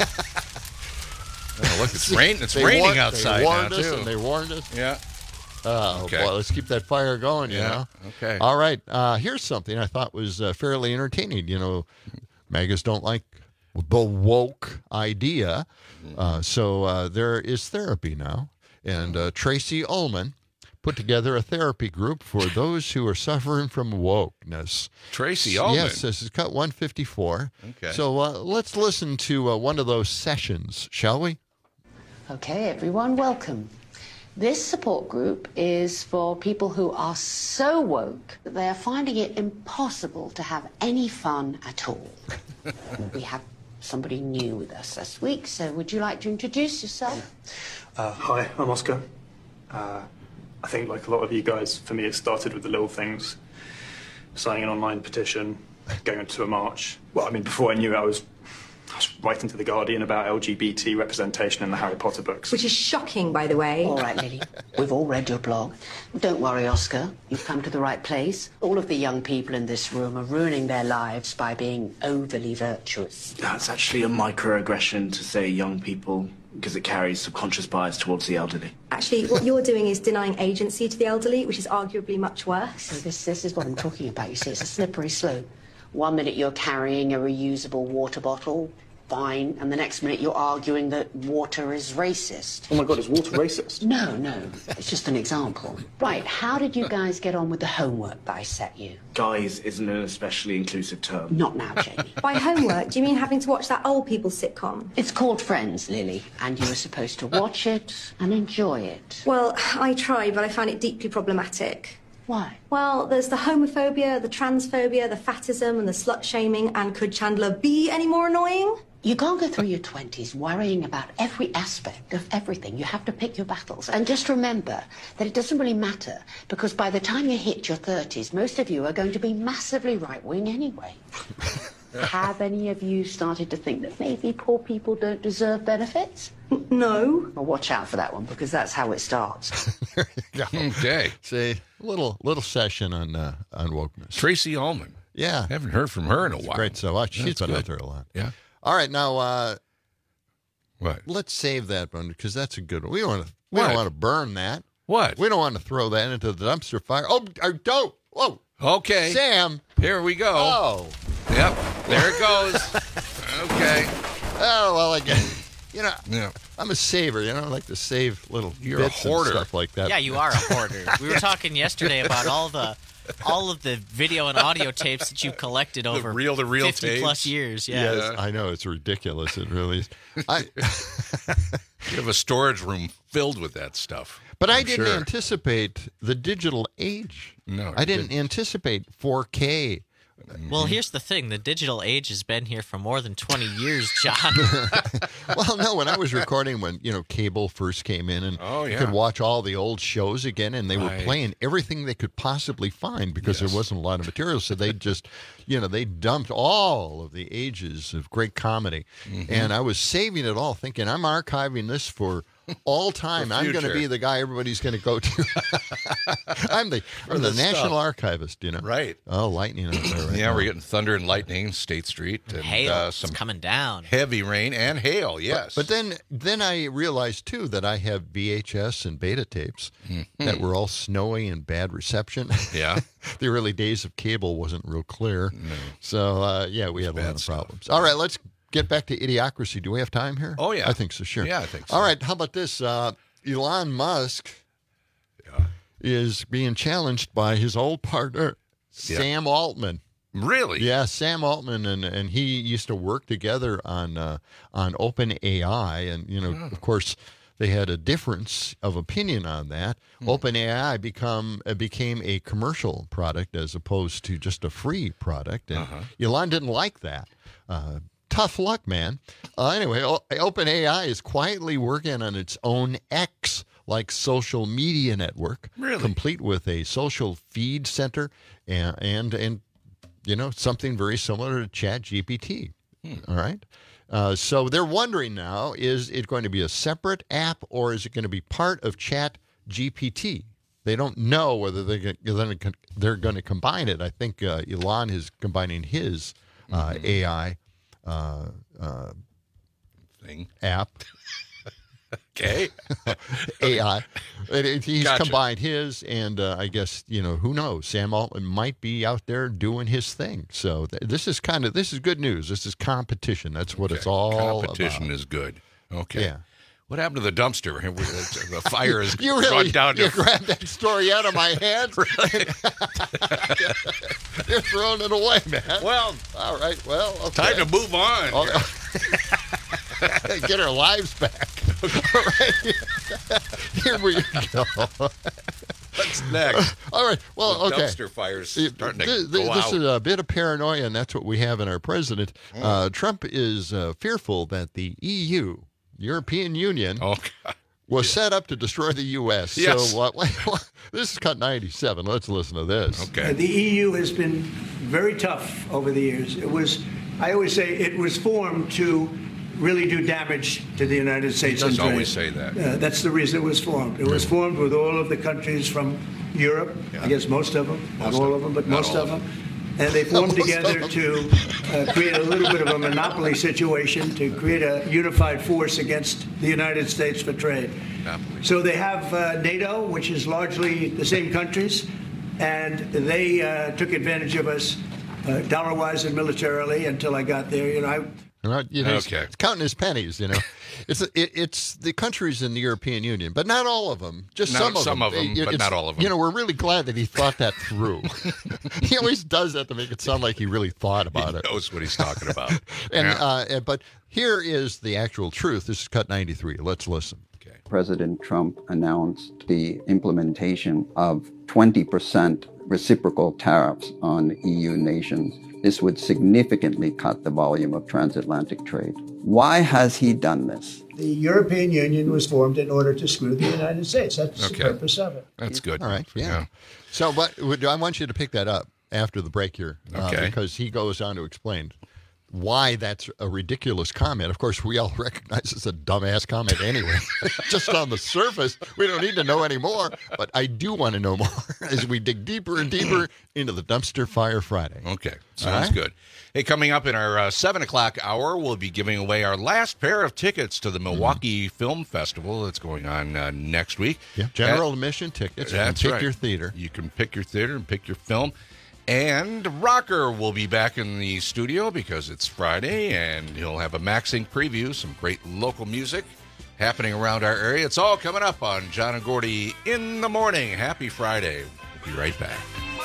Oh, look, it's raining. It's raining outside they warned now, us too. And they warned us. Yeah. Okay. Boy, let's keep that fire going, you know. Okay. All right. Here's something I thought was fairly entertaining. You know, MAGAs don't like the woke idea. So there is therapy now. And Tracy Ullman put together a therapy group for those who are suffering from wokeness. Tracy Ullman? Yes, this is cut 154. Okay. So let's listen to one of those sessions, shall we? Okay, everyone, welcome. This support group is for people who are so woke that they are finding it impossible to have any fun at all. We have somebody new with us this week, so would you like to introduce yourself? Hi, I'm Oscar. I think, like a lot of you guys, for me it started with the little things. Signing an online petition, going to a march. Well, I mean, before I knew it, I was writing to The Guardian about LGBT representation in the Harry Potter books. Which is shocking, by the way. All right, Lily. We've all read your blog. Don't worry, Oscar. You've come to the right place. All of the young people in this room are ruining their lives by being overly virtuous. That's actually a microaggression to say young people because it carries subconscious bias towards the elderly. Actually, what you're doing is denying agency to the elderly, which is arguably much worse. So this is what I'm talking about. You see, it's a slippery slope. 1 minute you're carrying a reusable water bottle, fine, and the next minute you're arguing that water is racist. Oh my God, is water racist? No, it's just an example. Right, how did you guys get on with the homework that I set you? Guys isn't an especially inclusive term. Not now, Jamie. By homework, do you mean having to watch that old people sitcom? It's called Friends, Lily, and you were supposed to watch it and enjoy it. Well, I tried, but I found it deeply problematic. Why? Well, there's the homophobia, the transphobia, the fatism, and the slut-shaming, and could Chandler be any more annoying? You can't go through your 20s worrying about every aspect of everything. You have to pick your battles. And just remember that it doesn't really matter, because by the time you hit your 30s, most of you are going to be massively right-wing anyway. Have any of you started to think that maybe poor people don't deserve benefits? No. Well, watch out for that one, because that's how it starts. There you go. Okay. See, little session on wokeness. Tracy Ullman. Yeah. Haven't heard from her in a while. Great. So she's That's been good. out there a lot. Yeah. All right, now what? Let's save that one because that's a good one. We don't What? want to burn that. What? We don't want to throw that into the dumpster fire. Oh, don't. Whoa. Okay. Sam. Here we go. Oh. Yep. There it goes. Okay. Oh, well, I guess, Yeah. I'm a saver. You know, I like to save little You're a bits and hoarder. stuff like that. Yeah, you are a hoarder. We were talking yesterday about all of the video and audio tapes that you collected over reel-to-reel 50 tapes. plus years. Yeah. Yes, I know. It's ridiculous. It really is. You have a storage room filled with that stuff. But I I'm didn't sure. anticipate the digital age. No, I didn't anticipate 4K. Well, here's the thing. The digital age has been here for more than 20 years, John. Well, no, when I was recording when, cable first came in and you could watch all the old shows again, and they were playing everything they could possibly find because there wasn't a lot of material. So they just, they dumped all of the ages of great comedy. Mm-hmm. And I was saving it all, thinking, I'm archiving this for all time. I'm going to be the guy everybody's going to go to. I'm the national archivist, Right. Oh, lightning out there right now. We're getting thunder and lightning, State Street. And, hail. some It's coming down. heavy rain and hail, yes. But then I realized, too, that I have VHS and beta tapes that were all snowy and bad reception. Yeah. The early days of cable wasn't real clear. No. So, we had a lot of problems. All right, let's get back to Idiocracy. Do we have time here? Oh, yeah. I think so, sure. Yeah, I think so. All right, how about this? Elon Musk is being challenged by his old partner, Sam Altman. Really? Yeah, Sam Altman and he used to work together on OpenAI, and of course they had a difference of opinion on that. OpenAI became a commercial product as opposed to just a free product, and Elon didn't like that. Tough luck, man. Anyway, OpenAI is quietly working on its own X-like social media network, complete with a social feed center and something very similar to ChatGPT. All right. So they're wondering now, is it going to be a separate app or is it going to be part of ChatGPT? They don't know whether they're going to combine it. I think Elon is combining his AI thing app. Okay. AI. He's Gotcha. combined his, and I guess, who knows? Sam Altman might be out there doing his thing. So this is good news. This is competition. That's what it's all Competition about. is good. Okay. Yeah. What happened to the dumpster? The fire is You gone down you to... grabbed that story out of my hands. You're throwing it away, man. Well, all right. Well, okay. Time to move on. Get our lives back. All right. Here we go. What's next? All right. Well, The okay. dumpster fire's starting to go This out. is a bit of paranoia, and that's what we have in our president. Trump is fearful that the EU, European Union, was set up to destroy the U.S. Yes. So this is Cut 97. Let's listen to this. Okay. The EU has been very tough over the years. I always say it was formed to really do damage to the United States. He does and trade. always say that. That's the reason it was formed. It was formed with all of the countries from Europe, I guess most of them, not all of them, but most of them. And they formed together to create a little bit of a monopoly situation, to create a unified force against the United States for trade. So they have NATO, which is largely the same countries, and they took advantage of us dollar-wise and militarily until I got there. He's counting his pennies, It's the countries in the European Union, but not all of them. Just some of them. But not all of them. We're really glad that he thought that through. He always does that to make it sound like he really thought about it. He knows what he's talking about. But here is the actual truth. This is Cut 93. Let's listen. President Trump announced the implementation of 20% reciprocal tariffs on EU nations. This would significantly cut the volume of transatlantic trade. Why has he done this? The European Union was formed in order to screw the United States. That's the purpose of it. That's good. All right. Yeah. So, but I want you to pick that up after the break here, because he goes on to explain why that's a ridiculous comment. Of course, we all recognize it's a dumbass comment anyway. Just on the surface, we don't need to know any more, but I do want to know more as we dig deeper and deeper into the Dumpster Fire Friday. Okay, sounds good. Hey, coming up in our 7 o'clock hour, we'll be giving away our last pair of tickets to the Milwaukee Film Festival that's going on next week. Yeah, general admission tickets. That's you can pick right. your theater. You can pick your theater and pick your film. And Rocker will be back in the studio because it's Friday, and he'll have a MaxInc preview, some great local music. happening around our area. It's all coming up on John and Gordy in the morning. Happy Friday. We'll be right back.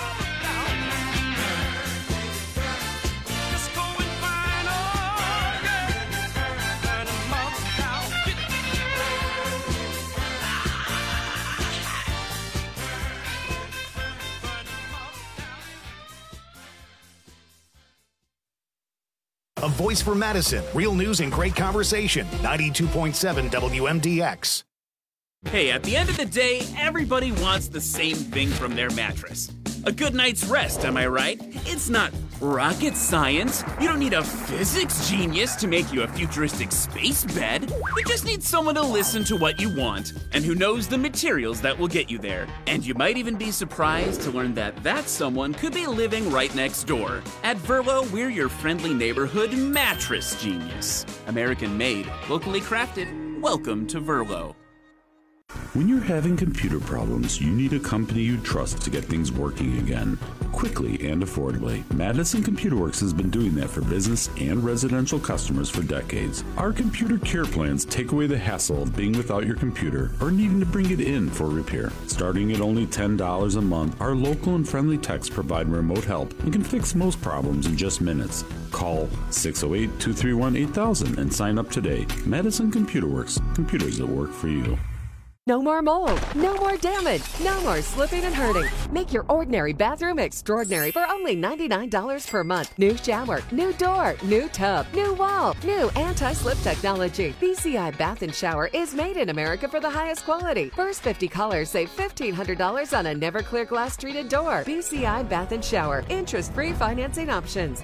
A voice for Madison. Real news and great conversation. 92.7 WMDX. Hey, at the end of the day, everybody wants the same thing from their mattress. A good night's rest, am I right? It's not rocket science. You don't need a physics genius to make you a futuristic space bed. You just need someone to listen to what you want and who knows the materials that will get you there. And you might even be surprised to learn that that someone could be living right next door. At Verlo, we're your friendly neighborhood mattress genius. American made, locally crafted. Welcome to Verlo. When you're having computer problems, you need a company you trust to get things working again, quickly and affordably. Madison Computer Works has been doing that for business and residential customers for decades. Our computer care plans take away the hassle of being without your computer or needing to bring it in for repair. Starting at only $10 a month, our local and friendly techs provide remote help and can fix most problems in just minutes. Call 608-231-8000 and sign up today. Madison Computer Works, computers that work for you. No more mold, no more damage, no more slipping and hurting. Make your ordinary bathroom extraordinary for only $99 per month. New shower, new door, new tub, new wall, new anti-slip technology. BCI Bath and Shower is made in America for the highest quality. First 50 callers save $1,500 on a Never-Clear glass treated door. BCI Bath and Shower. Interest-free financing options.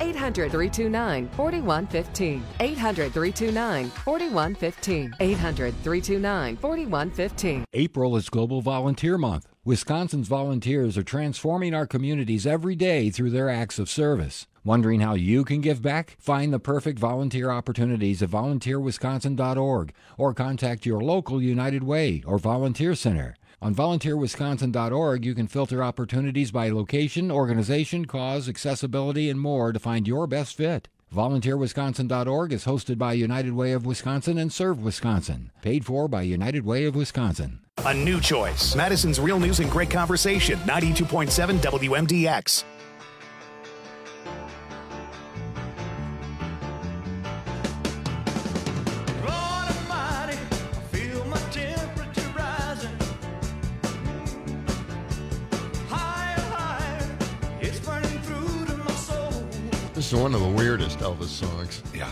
800-329-4115. 800-329-4115. 800-329-4115. April is Global Volunteer Month. Wisconsin's volunteers are transforming our communities every day through their acts of service. Wondering how you can give back? Find the perfect volunteer opportunities at volunteerwisconsin.org or contact your local United Way or volunteer center. On volunteerwisconsin.org, you can filter opportunities by location, organization, cause, accessibility, and more to find your best fit. VolunteerWisconsin.org is hosted by United Way of Wisconsin and Serve Wisconsin. Paid for by United Way of Wisconsin. A new choice. Madison's Real News and Great Conversation. 92.7 WMDX. This is one of the weirdest Elvis songs. Yeah.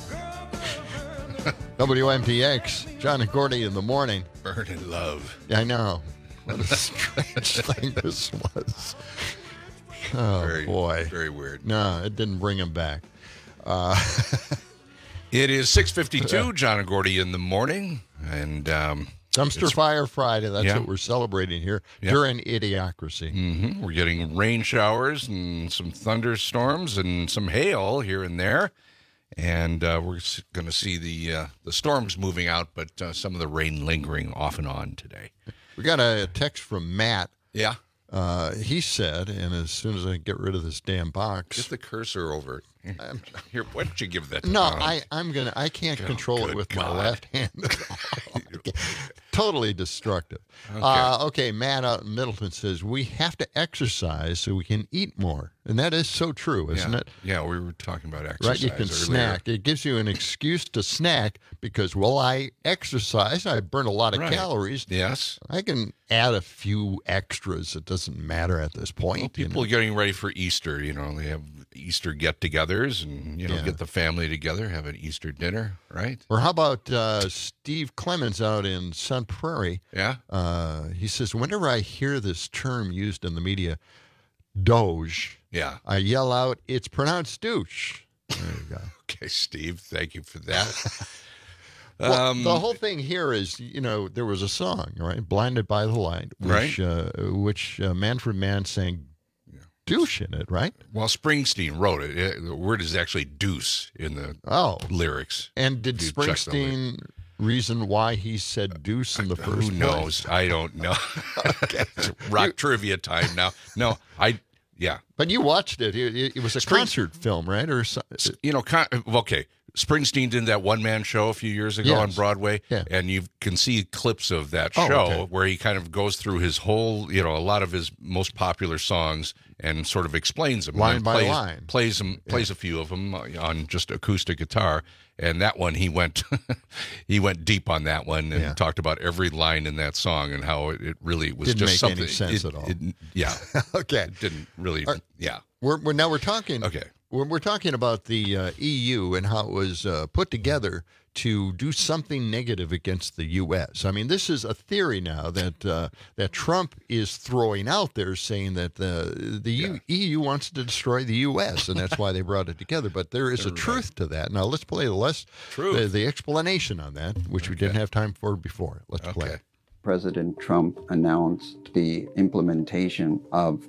WMDX, John and Gordy in the morning. Burn in love. Yeah, I know. What a strange thing this was. Oh, boy. Very weird. No, it didn't bring him back. It is 6:52, John and Gordy in the morning. And Dumpster Fire Friday. That's what we're celebrating here during Idiocracy. Mm-hmm. We're getting rain showers and some thunderstorms and some hail here and there. And we're going to see the storms moving out, but some of the rain lingering off and on today. We got a text from Matt. Yeah. He said, and as soon as I get rid of this damn box. Get the cursor over. Here, why don't you give that to No, Tom? I can't control it with my left hand at all. Totally destructive. Okay, Matt out in Middleton says, we have to exercise so we can eat more. And that is so true, isn't it? Yeah, we were talking about exercise. Right, you can earlier. snack. It gives you an excuse to snack because, well, I exercise, I burn a lot of calories. Yes. I can add a few extras. It doesn't matter at this point. Well, people are getting ready for Easter. You know, they have Easter get-togethers and, get the family together, have an Easter dinner, right? Or how about Steve Clemens out in Sun Prairie? Yeah. He says, whenever I hear this term used in the media, Doge, I yell out, it's pronounced douche. There you go. Okay, Steve, thank you for that. Well, the whole thing here is, there was a song, right? Blinded by the Light, which Manfred Mann sang douche in it, right? Well, Springsteen wrote it. The word is actually deuce in the lyrics. And did Springsteen reason why he said deuce in the first place? Who knows? I don't know. Okay. Rock trivia time now. No, But you watched it. It was a concert film, right? Or okay. Springsteen did that one-man show a few years ago on Broadway, and you can see clips of that show where he kind of goes through his whole, a lot of his most popular songs and sort of explains them. Line by line. Plays a few of them on just acoustic guitar. And that one, he went deep on that one and talked about every line in that song and how it really was didn't just make something. Any sense at all. Okay. It didn't really. We're talking. Okay. We're talking about the EU and how it was put together to do something negative against the U.S. I mean, this is a theory now that Trump is throwing out there, saying that the EU wants to destroy the U.S. and that's why they brought it together. But there is a truth to that. Now let's play the explanation on that, which we didn't have time for before. Let's play it. President Trump announced the implementation of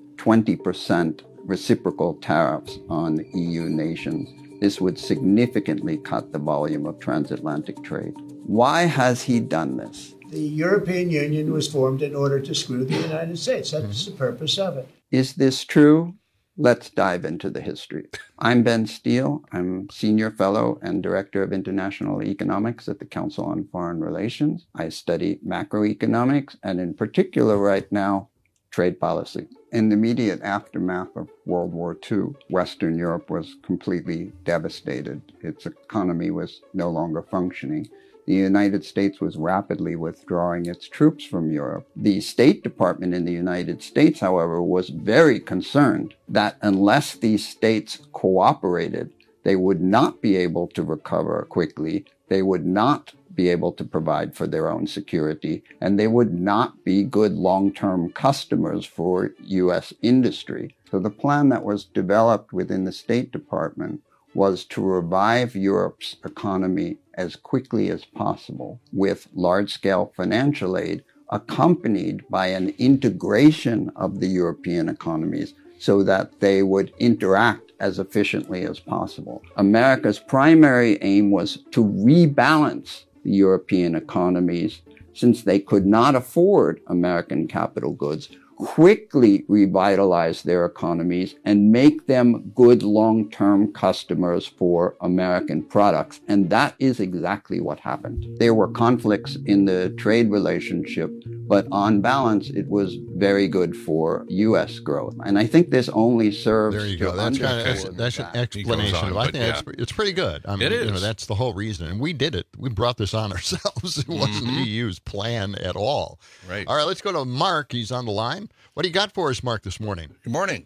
20% reciprocal tariffs on EU nations. This would significantly cut the volume of transatlantic trade. Why has he done this? The European Union was formed in order to screw the United States. That's the purpose of it. Is this true? Let's dive into the history. I'm Ben Steele. I'm Senior Fellow and Director of International Economics at the Council on Foreign Relations. I study macroeconomics and in particular right now, trade policy. In the immediate aftermath of World War II, Western Europe was completely devastated. Its economy was no longer functioning. The United States was rapidly withdrawing its troops from Europe. The State Department in the United States, however, was very concerned that unless these states cooperated, they would not be able to recover quickly. They would not be able to provide for their own security, and they would not be good long-term customers for U.S. industry. So the plan that was developed within the State Department was to revive Europe's economy as quickly as possible with large-scale financial aid accompanied by an integration of the European economies so that they would interact as efficiently as possible. America's primary aim was to rebalance the European economies, since they could not afford American capital goods, quickly revitalize their economies and make them good long-term customers for American products. And that is exactly what happened. There were conflicts in the trade relationship, but on balance, it was very good for U.S. growth. And I think this only serves There you go. That's an explanation. I think it's pretty good. I mean, it is. That's the whole reason. And we did it. We brought this on ourselves. It wasn't the EU's plan at all. Right. All right, let's go to Mark. He's on the line. What do you got for us, Mark, this morning? Good morning.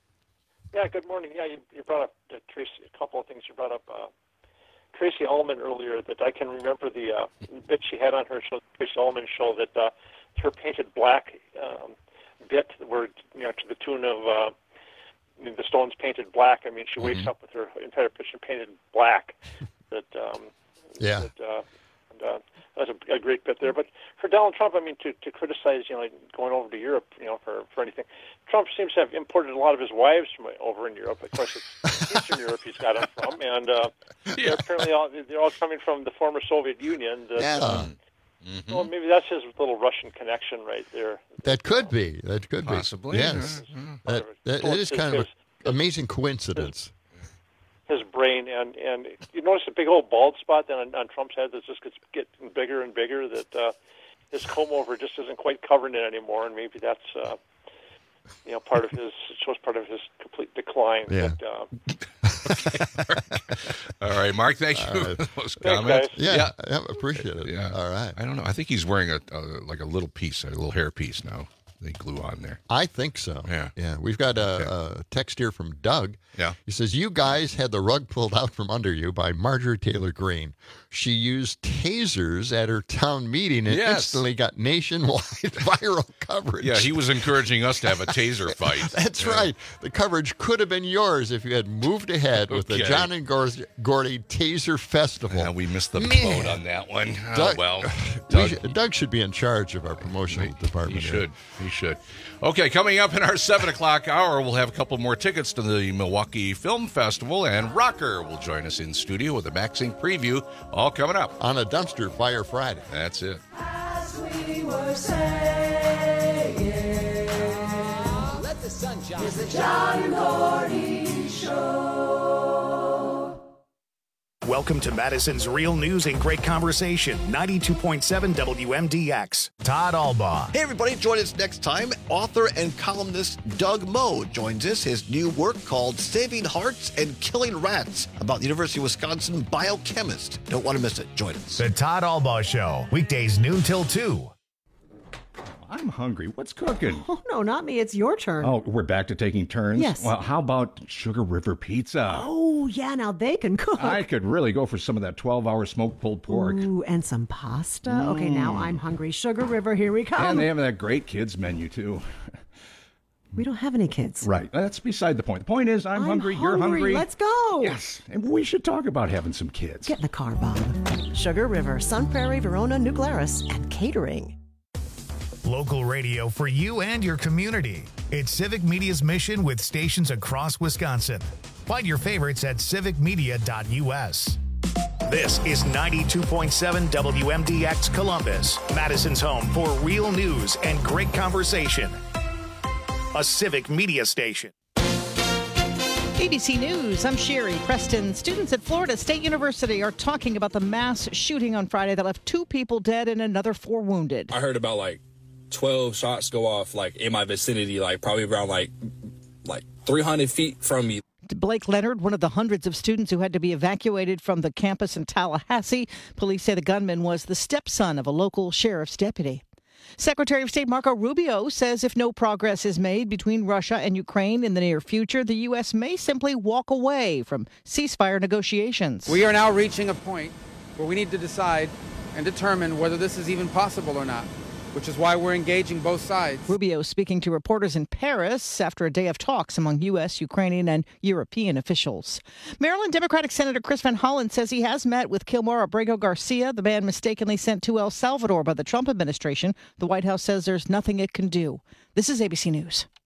Yeah, good morning. Yeah, you brought up, Tracy, a couple of things. You brought up Tracy Ullman earlier, that I can remember the bit she had on her show, Tracy Ullman show, that her painted black bit were, to the tune of the Stones painted black. I mean, she wakes up with her entire picture painted black. That's a great bit there. But for Donald Trump, I mean, to criticize, going over to Europe, for anything, Trump seems to have imported a lot of his wives from over in Europe. Of course, it's Eastern Europe he's got them from, and they're apparently they're all coming from the former Soviet Union. Well, maybe that's his little Russian connection right there. That could be. Possibly. Yes. That is kind of an amazing coincidence. His brain, and you notice a big old bald spot then on Trump's head that just gets getting bigger and bigger, that his comb over just isn't quite covering it anymore, and maybe that's shows part of his complete decline. Yeah. All right, Mark, thank you for those comments. Yeah, appreciate it. Yeah. All right. I don't know. I think he's wearing a little piece, a little hair piece now. They glue on there. I think so. Yeah. We've got a text here from Doug. Yeah. He says, you guys had the rug pulled out from under you by Marjorie Taylor Greene. She used tasers at her town meeting and instantly got nationwide viral coverage. Yeah, he was encouraging us to have a taser fight. That's right. The coverage could have been yours if you had moved ahead with the John and Gordy Taser Festival. Yeah, we missed the boat on that one. Doug should be in charge of our promotional department. He should. Okay, coming up in our 7 o'clock hour, we'll have a couple more tickets to the Milwaukee Film Festival, and Rocker will join us in studio with a MaxInc preview, all coming up on a Dumpster Fire Friday. That's it. As we were saying, let the sun shine. It's the John and Gordy Show. Welcome to Madison's Real News and Great Conversation, 92.7 WMDX. Todd Albaugh. Hey, everybody, join us next time. Author and columnist Doug Moe joins us. His new work called Saving Hearts and Killing Rats about the University of Wisconsin biochemist. Don't want to miss it. Join us. The Todd Albaugh Show, weekdays noon till 2. I'm hungry. What's cooking? Oh, no, not me. It's your turn. Oh, we're back to taking turns? Yes. Well, how about Sugar River Pizza? Oh, yeah, now they can cook. I could really go for some of that 12-hour smoked pulled pork. Ooh, and some pasta. Okay, now I'm hungry. Sugar River, here we come. And they have that great kids menu, too. We don't have any kids. Right. That's beside the point. The point is, I'm hungry, you're hungry. Let's go. Yes. And we should talk about having some kids. Get in the car, Bob. Sugar River, Sun Prairie, Verona, New Glarus, and catering. Local radio for you and your community. It's Civic Media's mission with stations across Wisconsin. Find your favorites at civicmedia.us. This is 92.7 WMDX Columbus, Madison's home for real news and great conversation. A Civic Media station. ABC News, I'm Sherry Preston. Students at Florida State University are talking about the mass shooting on Friday that left 2 people dead and another 4 wounded. I heard about 12 shots go off in my vicinity, probably around 300 feet from me. Blake Leonard, one of the hundreds of students who had to be evacuated from the campus in Tallahassee. Police say the gunman was the stepson of a local sheriff's deputy. Secretary of State Marco Rubio says if no progress is made between Russia and Ukraine in the near future, the U.S. may simply walk away from ceasefire negotiations. We are now reaching a point where we need to decide and determine whether this is even possible or not, which is why we're engaging both sides. Rubio speaking to reporters in Paris after a day of talks among U.S., Ukrainian, and European officials. Maryland Democratic Senator Chris Van Hollen says he has met with Kilmar Abrego Garcia, the man mistakenly sent to El Salvador by the Trump administration. The White House says there's nothing it can do. This is ABC News.